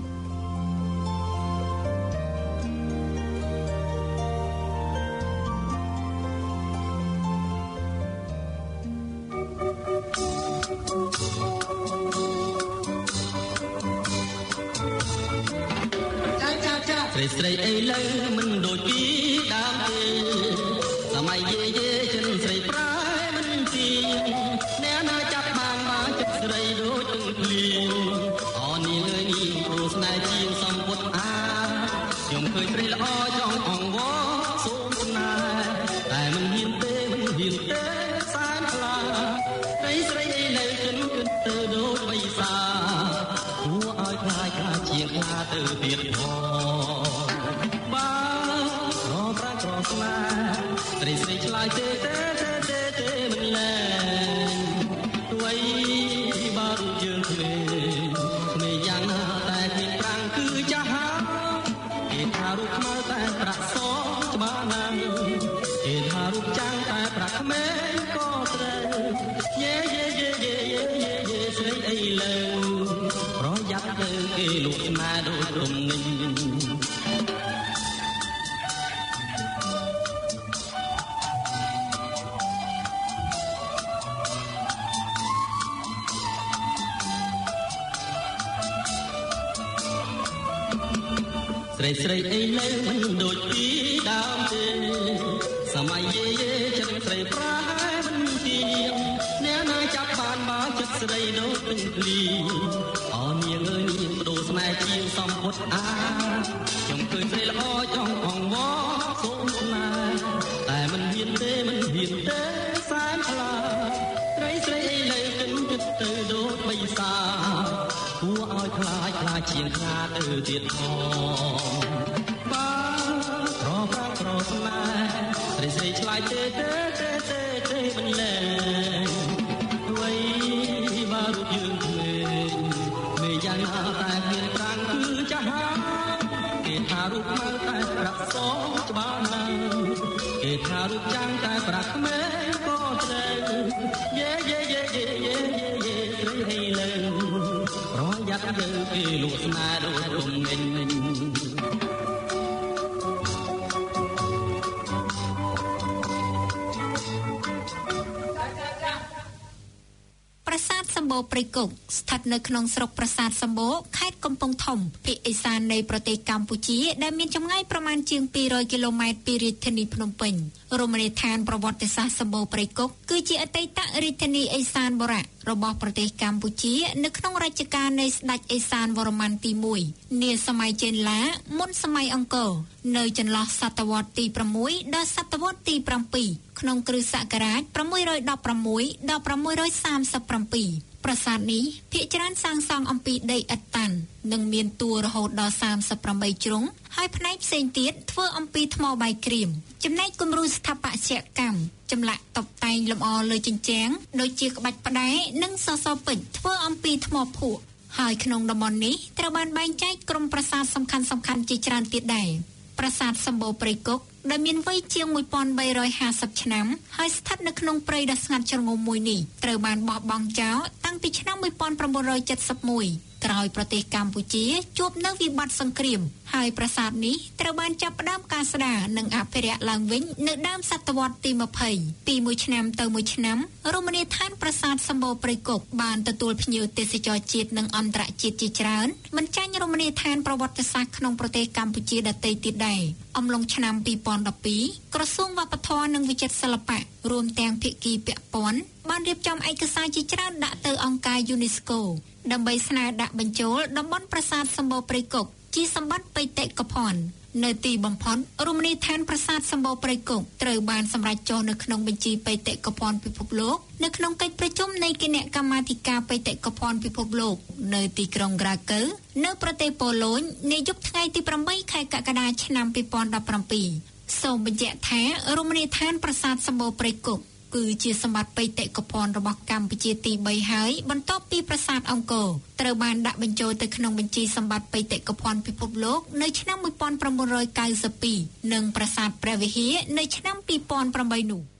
ស្រីស្រីអីលើមិនដូចពីដើមទេសម័យយេយេចិនស្រីប្រែមិនទីអ្នកណាចាប់បានមកចិត្តស្រីដូចទឹកភ្លៀងអននេះលើនេះព្រោះស្នេហ៍ជាងសម្ពុតអាខ្ញុំឃើញស្រីល្អចង់អង្វរសូមស្នេហ៍តែមិនហ៊ានទេមិនហ៊ានទេសែនខ្លាស្រីស្រីនៅចិនគិតទៅដូចបិសាគួរឲ្យខ្លាចខ្លាចជាងខ្លាទៅទៀតផងស្រីายเตเตเตเตเตมันแลไว้บารุยืนเพลไม่ยังแต่เพียงครั้งคือจะหาเอทารุกมาแต่ประสอบจะบ้านังเอทารุกจังแต่ประเมก็เตรเย่เย่เย่เย่เย่เย่เย่สวยไอ้เลวเพราะยักษ์เดินเกลุกมาโดยตรงนี้ស្រីស្រីអីលើមិនដូចពីដើមទេសម័យយេយេចិត្តស្រីប្រហែលមិនទៀងអ្នកណាចាប់បានបើចិត្តស្រីដូចពេញភ្លីអរនាងអើយនាងបដូរស្នេហ៍ជាងសំពុតអាខ្ញុំឃើញស្រីល្អចង់អង្វរសូមស្នេហ៍តែមិនហ៊ានទេមិនហ៊ានទេសែនខ្លាស្រីស្រីអីលើគិនគិតទៅដូចបិសាគួរឲ្យខ្លាចខ្លាចជាងខ្លាទៅទៀតផងបាទប្រប្រាប្រស្នេហ៍ស្រីស្រីឆ្លាយទេទេទេទេទេមិនលែងអ្វីបើរូបយើងភ្លេងមេយ៉ាងណាតែមានប្រាំងគឺចាស់គេថារូបមើលតែប្រាក់សច្បាស់ណាស់គេថារូបចាំងតែប្រាក់ក្មេងក៏ត្រេកយេយេយេយេយេយេស្រីហីលើប្រយ័ត្នយើងគេលក់ស្នេហ៍ដូចគុំងិញប្រាសាទសម្បូរព្រៃគុកស្ថិតនៅក្នុងស្រុកប្រាសាទសម្បូរខេត្តកំពង់ធំភាគឦសាននៃប្រទេសកម្ពុជាដែលមានចម្ងាយប្រមាណជាងពីររយគីឡូម៉ែត្រពីរាជធានីភ្នំពេញរមណីយដ្ឋានប្រវត្តិសាស្ត្រសម្បូរព្រៃគុកគឺជាអតីតរាជធានីឦសានបុរៈរបស់ប្រទេសកម្ពុជានៅក្នុងរជ្ជកាលនៃស្ដេចឥសានវរ្ម័នទីមួយនាសម័យចេនឡាមុនសម័យអង្គរនៅចន្លោះសតវត្សទីប្រាំមួយដល់សតវត្សទីប្រាំពីរក្នុងគ្រិស្តសករាជប្រាំមួយរយដប់ប្រាំមួយដល់ប្រាំមួយរយសាមសិបប្រាំពីរប្រាសាទនេះភាគច្រើនសាងសង់អំពីដីឥដ្ឋតាន់និងមានតួរហូតដល់សាមសិបប្រាំបីជ្រុងហើយផ្នែកផ្សេងទៀតធ្វើអំពីថ្មបាយក្រៀមចំណែកគំរូស្ថាបត្យកម្មចម្លាក់តុបតែងលម្អលើជញ្ជាំងដូចជាក្បាច់ផ្ដែនិងសសរពេជ្រធ្វើអំពីថ្មភក់ហើយក្នុងតំបន់នេះត្រូវបានបែងចែកក្រុមប្រាសាទសំខាន់សំខាន់ជាច្រើនទៀតដែរប្រាសាទសម្បូរព្រៃគុកដែលមានវ័យជាងមួយពាន់បីរយហាសិបឆ្នាំហើយស្ថិតនៅក្នុងព្រៃដ៏ស្ងាត់ជ្រងំមួយនេះត្រូវបានបោះបង់ចោលតាំងពីឆ្នាំមួយពាន់ប្រាំមួយរយចិតសិបមួយក្រោយប្រទេសកម្ពុជាជួបនៅវិបត្តិសង្គ្រាមហើយប្រាសាទនេះត្រូវបានចាប់ផ្ដើមការស្ដារនិងអភិរក្សឡើងវិញនៅដើមសតវត្សទីម្ភៃពីមួយឆ្នាំទៅមួយឆ្នាំរមណីយដ្ឋានប្រាសាទសម្បូរព្រៃគុកបានទទួលភ្ញៀវទេសចរជាតិនិងអន្តរជាតិជាច្រើនមិនចាញ់រមណីយដ្ឋានប្រវត្តិសាស្ត្រក្នុងប្រទេសកម្ពុជាដទៃទៀតដែរអំឡុងឆ្នាំពីរពាន់ដប់ពីរក្រសួងវប្បធម៌និងវិចិត្រសិល្បៈរួមទាំងភាគីពាក់ព័ន្ធបានរៀបចំឯកសារជាច្រើនដាក់ទៅអង្គការ UNESCO ដើម្បីស្នើដាក់បញ្ចូលតំបន់ប្រាសាទសម្បូរព្រៃគុកជាសម្បត្តិបេតិកភណ្ឌនៅទីបំផុតរមណីយដ្ឋានប្រាសាទសម្បូរព្រៃគុកត្រូវបានសម្រេចចុះនៅក្នុងបញ្ជីបេតិកភណ្ឌពិភពលោកនៅក្នុងកិច្ចប្រជុំនៃគណៈកម្មាធិការបេតិកភណ្ឌពិភពលោកនៅទីក្រុងក្រាកើនៅប្រទេសប៉ូឡូញនាយប់ថ្ងៃទីប្រាំបីខែកក្កដាឆ្នាំពីរពាន់ដប់ប្រាំពីរសូមបញ្ជាក់ថារមណីយដ្ឋានប្រាសាទសម្បូរព្រៃគុកគឺជាសម្បត្តិបេតិកភណ្ឌរបស់កម្ពុជាទីបីហើយបន្ទាប់ពីប្រាសាទអង្គរត្រូវបានដាក់បញ្ចូលទៅក្នុងបញ្ជីសម្បត្តិបេតិកភណ្ឌពិភពលោកនៅឆ្នាំមួយពាន់ប្រាំមួយរយកៅសិបពីរនិងប្រាសាទព្រះវិហារនៅឆ្នាំពីរពាន់ប្រាំបីនោះ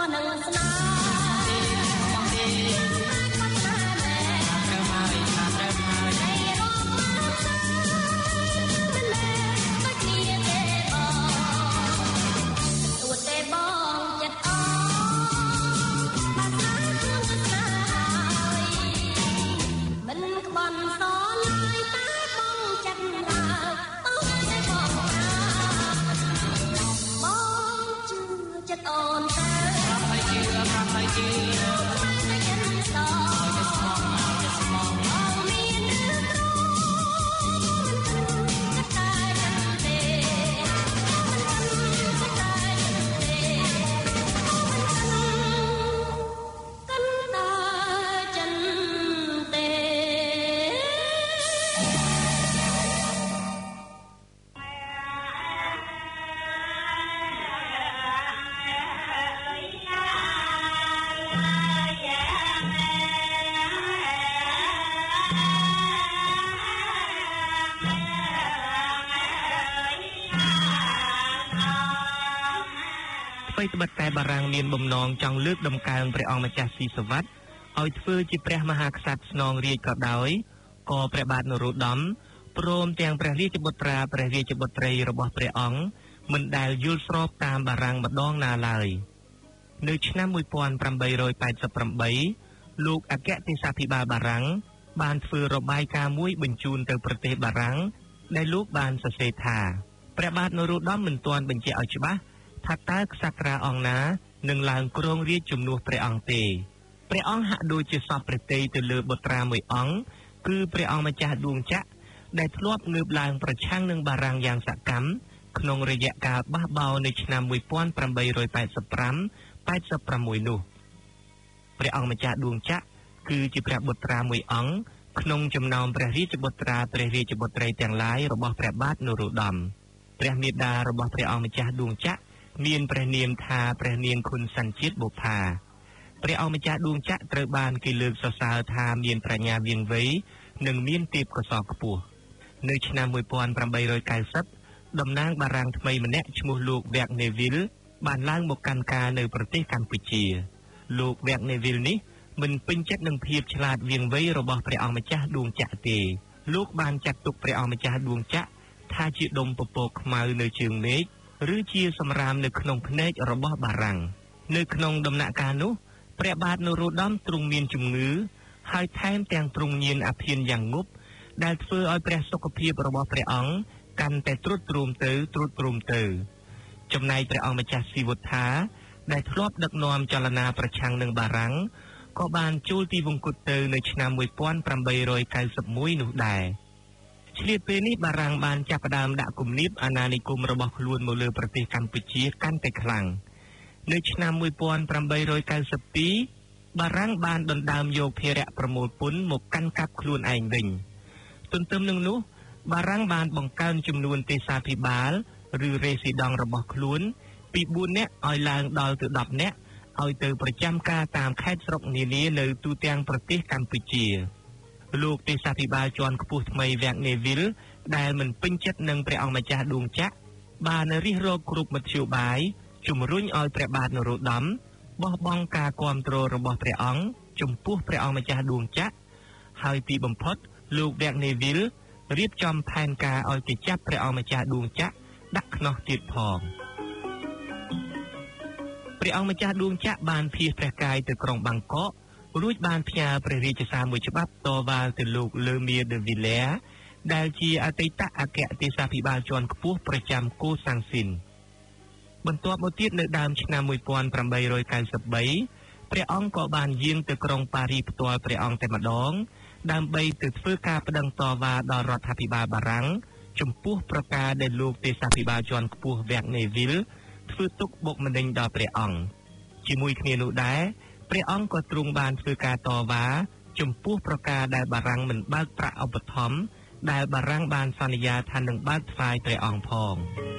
អ្វីត្បិតតែបារាំងមានបំណងចង់លើកដំកើងព្រះអង្គម្ចាស់ស៊ីសុវត្ថិឲ្យធ្វើជាព្រះមហាក្សត្រស្នងរាជក៏ដោយក៏ព្រះបាទនរោត្តមព្រមទាំងព្រះរាជបុត្រាព្រះរាជបុត្រីរបស់ព្រះអង្គមិនដែលយល់ស្របតាមបារាំងម្ដងណាឡើយនៅឆ្នាំmột nghìn tám trăm tám mươi támលោកអគ្គទេសាភិបាលបារាំងបានធ្វើរបាយការណ៍មួយបញ្ជូនទៅប្រទេសបារាំងដែលលោកបានសរសេរថាព្រះបាទនរោត្តមមិនទាន់បញ្ជាក់ឲ្យច្បាស់ថាតើក្សត្រាអង្គណានឹងឡើងគ្រងរាជជំនួសព្រះអង្គទេព្រះអង្គហាក់ដូចជាសពព្រះតីទៅលើបុត្រាមួយអង្គគឺព្រះអង្គម្ចាស់ដួងចក្រដែលធ្លាប់ងើបឡើងប្រឆាំងនឹងបារាំងយ៉ាងសកម្មក្នុងរយៈកាលបះបោរនៅឆ្នាំmột nghìn tám trăm tám mươi lăm 八十sáuនោះព្រះអង្គម្ចាស់ដួងចក្រគឺជាព្រះបុត្រាមួយអង្គក្នុងចំណោមព្រះរាជបុត្រាព្រះរាជបុត្រីទាំងឡាយរបស់ព្រះបាទនរោត្តមព្រះមាតារបស់ព្រះអង្គម្ចាស់ដួងចក្រមានព្រះនាមថាព្រះនាងខុនសញ្ជាតិបុប្ផាព្រះអង្គម្ចាស់ដួងចក្រត្រូវបានគេលើកសរសើរថាមានប្រាជ្ញាវាងវៃនិងមានទេពកោសល្យខ្ពស់នៅឆ្នាំmột nghìn tám trăm chín mươiតំណាងបារាំងថ្មីម្នាក់ឈ្មោះលោកវែកនេវីលបានឡើងមកកាន់ការនៅប្រទេសកម្ពុជាលោកវែកនេវីលនេះមិនពេញចិត្តនឹងភាពឆ្លាតវាងវៃរបស់ព្រះអង្គម្ចាស់ដួងចក្រទេលោកបានចាត់ទុកព្រះអង្គម្ចាស់ដួងចក្រថាជាដុំពពកខ្មៅនៅជើងមេឃឬជាសម្រាមនៅក្នុងភ្នែករបស់បារាំងនៅក្នុងដំណាក់កាលនោះព្រះបាទនរោត្តមទ្រង់មានជំងឺហើយថែមទាំងទ្រង់ញៀនអាភៀនយ៉ាងងប់ដែលធ្វើឲ្យព្រះសុខភាពរបស់ព្រះអង្គកាន់តែទ្រុឌទ្រោមទៅទ្រុឌទ្រោមទៅចំណែកព្រះអង្គម្ចាស់ស៊ីវុត្ថាដែលធ្លាប់ដឹកនាំចលនាប្រឆាំងនឹងបារាំងក៏បានជួលទីវង្គតទៅនៅឆ្នាំmột nghìn tám trăm chín mươi mốtនោះដែរឆ្លៀតពេលនេះបារាំងបានចាប់ផ្ដើមដាក់គំនាបអាណានិគមរបស់ខ្លួនមកលើប្រទេសកម្ពុជាកាន់តែខ្លាំងនៅឆ្នាំmột nghìn tám trăm chín mươi haiបារាំងបានដណ្ដើមយកភារៈប្រមូលពន្ធមកកាន់កាប់ខ្លួនឯងវិញទន្ទឹមនឹងនោះបារាំងបានបង្កើនចំនួនទេសាភិបាលឬរេស៊ីដង់របស់ខ្លួនពីបួននាក់ឲ្យឡើងដល់ទៅដប់នាក់ឲ្យទៅប្រចាំការតាមខេត្តស្រុកនានានៅទូទាំងប្រទេសកម្ពុជាលោកទេសាភិបាលជាន់ខ្ពស់ថ្មីវែកនេវីលដែលមិនពេញចិត្តនឹងព្រះអង្គម្ចាស់ដួងចក្របានរិះរកគ្រប់មធ្យោបាយជំរុញឲ្យព្រះបាទនរោត្តមបោះបង់ការគាំទ្ររបស់ព្រះអង្គចំពោះព្រះអង្គម្ចាស់ដួងចក្រហើយទីបំផុតលោកវែកនេវីលរៀបចំផែនការឲ្យគេចាប់ព្រះអង្គម្ចាស់ដួងចក្រដាក់ខ្នោះទៀតផងព្រះអង្គម្ចាស់ដួងចក្របានភៀសព្រះកាយទៅក្រុងបាងកករួចបានផ្ញើព្រះរាជសារមួយច្បាប់តវ៉ាទៅលោកលើមៀដឺវីឡែដែលជាអតីតអគ្គទេសាភិបាលជាន់ខ្ពស់ប្រចាំកូសាំងស៊ីនបន្ទាប់មកទៀតនៅដើមឆ្នាំmột nghìn tám trăm chín mươi baព្រះអង្គក៏បានយាងទៅក្រុងប៉ារីផ្ទាល់ព្រះអង្គតែម្ដងដើម្បីទៅធ្វើការប្តឹងតវ៉ាដល់រដ្ឋាភិបាលបារាំងចំពោះប្រការដែលលោកទេសាភិបាលជាន់ខ្ពស់វែកនេវីលធ្វើទុកបុកម្នេញដល់ព្រះអង្គជាមួយគ្នានោះដែរព្រះអង្គក៏ទ្រង់បានធ្វើការតវ៉ាចំពោះប្រការដែលបារាំងមិនបើកប្រាក់ឧបត្ថម្ភដែលបារាំងបានសន្យាថានឹងបើកថ្វាយព្រះអង្គផង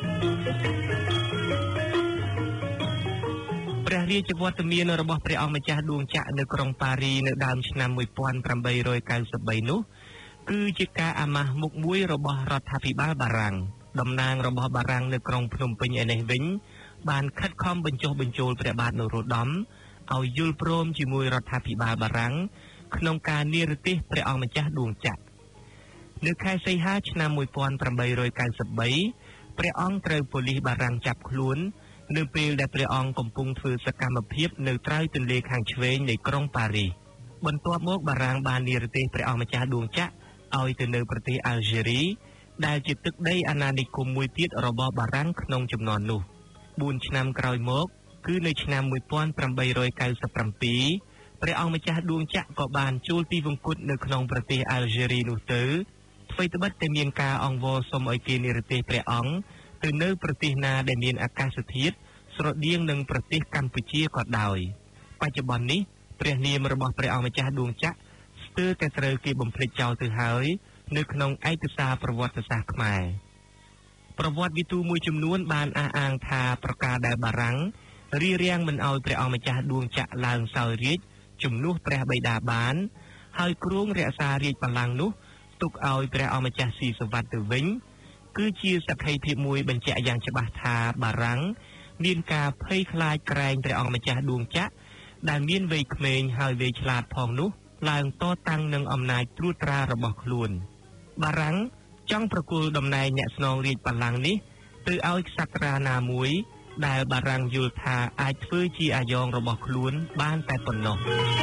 ព្រះរាជវត្តមានរបស់ព្រះអង្គម្ចាស់ដួងចក្រនៅក្រុងប៉ារីនៅដើមឆ្នាំmột nghìn tám trăm chín mươi baនោះគឺជាការអាម៉ាស់មុខមួយរបស់រដ្ឋាភិបាលបារាំងតំណាងរបស់បារាំងនៅក្រុងភ្នំពេញឯនេះវិញបានខិតខំបញ្ចុះបញ្ចូលព្រះបាទនរោត្តមឲ្យយល់ព្រមជាមួយរដ្ឋាភិបាលបារាំងក្នុងការនិរទេសព្រះអង្គម្ចាស់ដួងចក្រនៅខែសីហាឆ្នាំmột nghìn tám trăm chín mươi baព្រះអង្គត្រូវប៉ូលីសបារាំងចាប់ខ្លួននៅពេលដែលព្រះអង្គកំពុងធ្វើសកម្មភាពនៅត្រើយទន្លេខាងឆ្វេងនៃក្រុងប៉ារីសបន្ទាប់មកបារាំងបាននិរទេសព្រះអង្គម្ចាស់ដួងចក្រឲ្យទៅនៅប្រទេសអាល់ហ្សេរីដែលជាទឹកដីអាណានិគមមួយទៀតរបស់បារាំងក្នុងចំនួននោះបួនឆ្នាំក្រោយមកគឺនៅឆ្នាំmột nghìn tám trăm chín mươi bảyព្រះអង្គម្ចាស់ដួងចក្រក៏បានជួលទីវង្គតនៅក្នុងប្រទេសអាល់ហ្សេរីនោះទៅអ្វីត្បិតតែមានការអង្វរសុំឲ្យគេនិរទេសព្រះអង្គទៅនៅប្រទេសណាដែលមានអាកាសធាតុស្រដៀងនឹងប្រទេសកម្ពុជាក៏ដោយបច្ចុប្បន្ននេះព្រះនាមរបស់ព្រះអង្គម្ចាស់ដួងចក្រស្ទើរតែត្រូវគេបំភ្លេចចោលទៅហើយនៅក្នុងឯកសារប្រវត្តិសាស្ត្រខ្មែរប្រវត្តិវិទូមួយចំនួនបានអះអាងថាប្រការដែលបារាំងរារាំងមិនឲ្យព្រះអង្គម្ចាស់ដួងចក្រឡើងសោយរាជជំនួសព្រះបិតាបានហើយគ្រងរក្សារាជបល្ល័ង្កនោះទុកឲ្យព្រះអង្គម្ចាស់ស៊ីសុវត្ថិទៅវិញគឺជាសក្ខីភាពមួយបញ្ជាក់យ៉ាងច្បាស់ថាបារាំងមានការភ័យខ្លាចក្រែងព្រះអង្គម្ចាស់ដួងចក្រដែលមានវ័យក្មេងហើយវ័យឆ្លាតផងនោះឡើងតតាំងនឹងអំណាចត្រួតត្រារបស់ខ្លួនបារាំងចង់ប្រគល់តំណែងអ្នកស្នងរាជបល្ល័ង្កនេះទៅឲ្យក្សត្រាណាមួយដែលបារាំងយល់ថាអាចធ្វើជាអាយ៉ងរបស់ខ្លួនបានតែប៉ុណ្ណោះ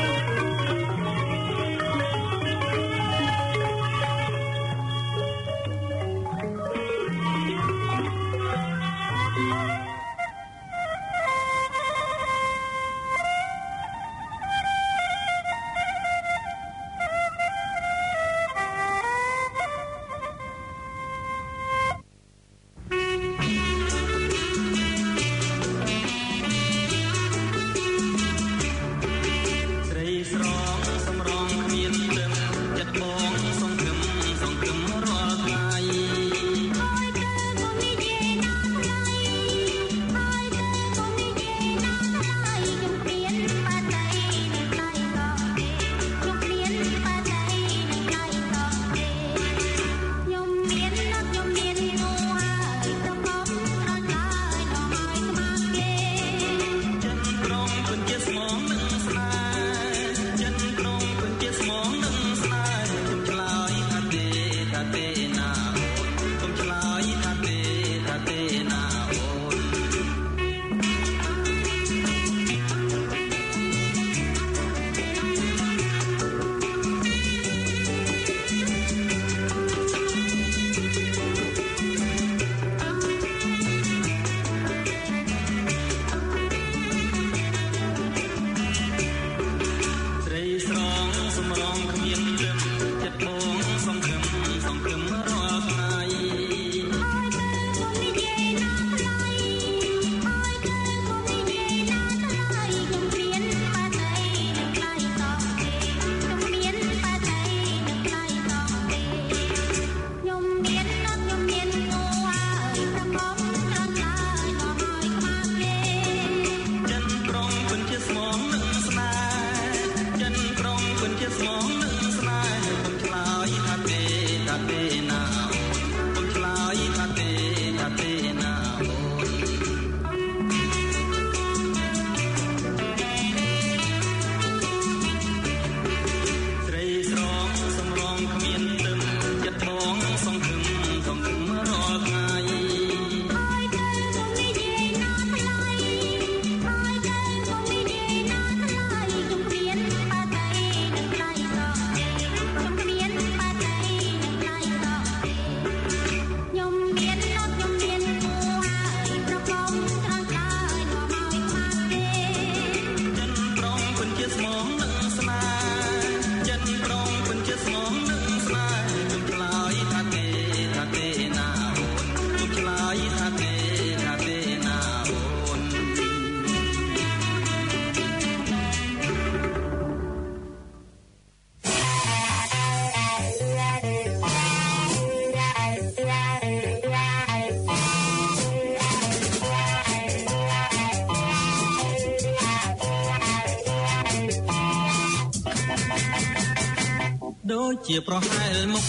ដូចជាប្រហែលមុខ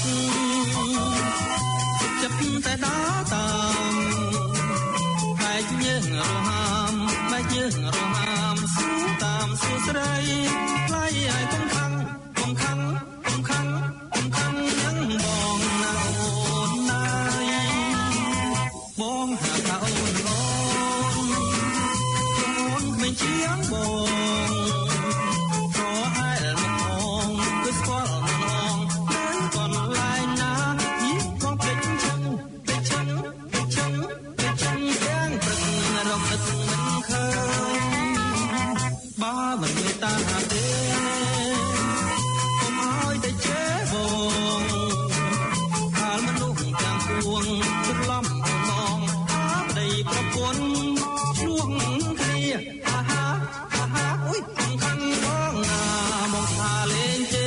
ចិត្តតែដើរតាមតែយើងរហាមបែកយើងរហាមស៊ូតាមស៊ូស្រីថ្លៃឲ្យកុំខឹងកុំខឹងកុំខឹងកុំខឹងនឹងបងណាអូនណាយបងហៅថាអូនអូនអូនមិនជាងបងព្រោះហែលមកគឺស្គាល់មកងនៅកន្លែងណាយីបងពេញឈឹងពេញឈឹងពេញឈឹងពេញឈឹងទាំងព្រឹករកទឹកមិនឃើញបើមិនមេត្តាទេកុំឲ្យតែជេរបងហាលមនុស្សទាំងពួងច្រឡំអូនបងអាប្តីប្រពន្ធឆ្លោះគ្នាអាហាអាហាអុយខំខំបងណាមកថាលេងទេ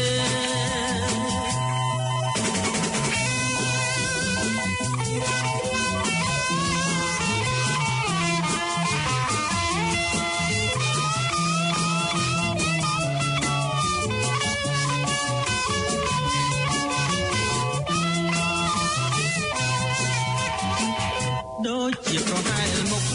ដូចជាប្រហែលមុខ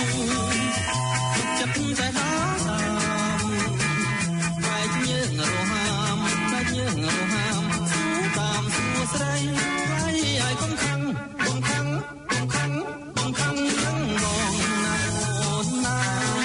ចិត្តតែដល់តាមបែកយើងរហាមបែកយើងរហាមស៊ូតាមស៊ូស្រីថ្លៃឲ្យកុំខឹងកុំខឹងកុំខឹងកុំខឹងនឹងបងណាអូនណា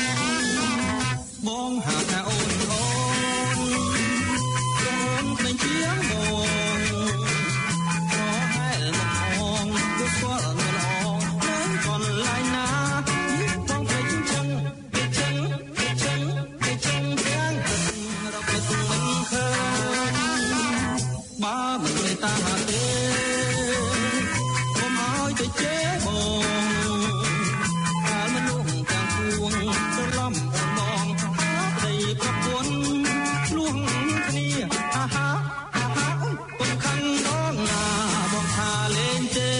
បងហៅថាអូនអូនអូនមិនជាងបងព្រោះហែលមកងគឺស្គាល់នៅល្អកន្លែងណាបងពេញចឹងពេញចឹងពេញចឹងពេញចឹងទាំងទឹករកទឹកមិនឃើញបើមិនមេត្តាទេកុំឲ្យទៅជេរបងហាលមនុស្សទាំងពួងច្រឡំអូនបងអាប្តីប្រពន្ធឆ្លោះគ្នាអាហាអាហាអុយកុំខឹងបងណាបងថាលេងទេ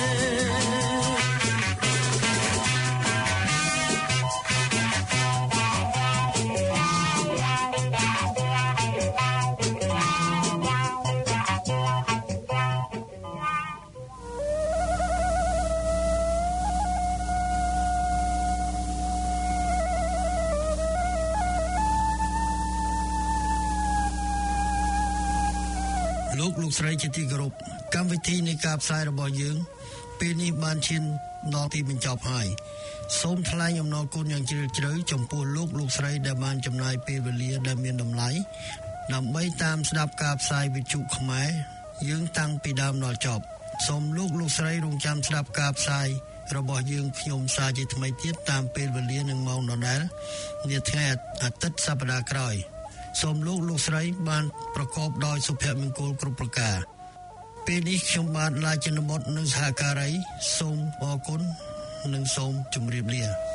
លោកលោកស្រីជាទីគោរពកម្មវិធីនៃការផ្សាយរបស់យើងពេលនេះបានឈានដល់ទីបញ្ចប់ហើយសូមថ្លែងអំណរគុណយ៉ាងជ្រាលជ្រៅចំពោះលោកលោកស្រីដែលបានចំណាយពេលវេលាដែលមានតម្លៃដើម្បីតាមស្ដាប់ការផ្សាយវិទ្យុខ្មែរយើងតាំងពីដើមដល់ចប់សូមលោកលោកស្រីរងចាំស្ដាប់ការផ្សាយរបស់យើងខ្ញុំសារជាថ្មីទៀតតាមពេលវេលានិងម៉ោងដដែលនាថ្ងៃអាទិត្យសប្តាហ៍ក្រោយសូមលោកលោកស្រីបានប្រកបដោយសុភមង្គលគ្រប់ប្រការពេលនេះខ្ញុំបាទឡាយចិនបុត្រនិងសហការីសូមអរគុណនិងសូមជម្រាបលា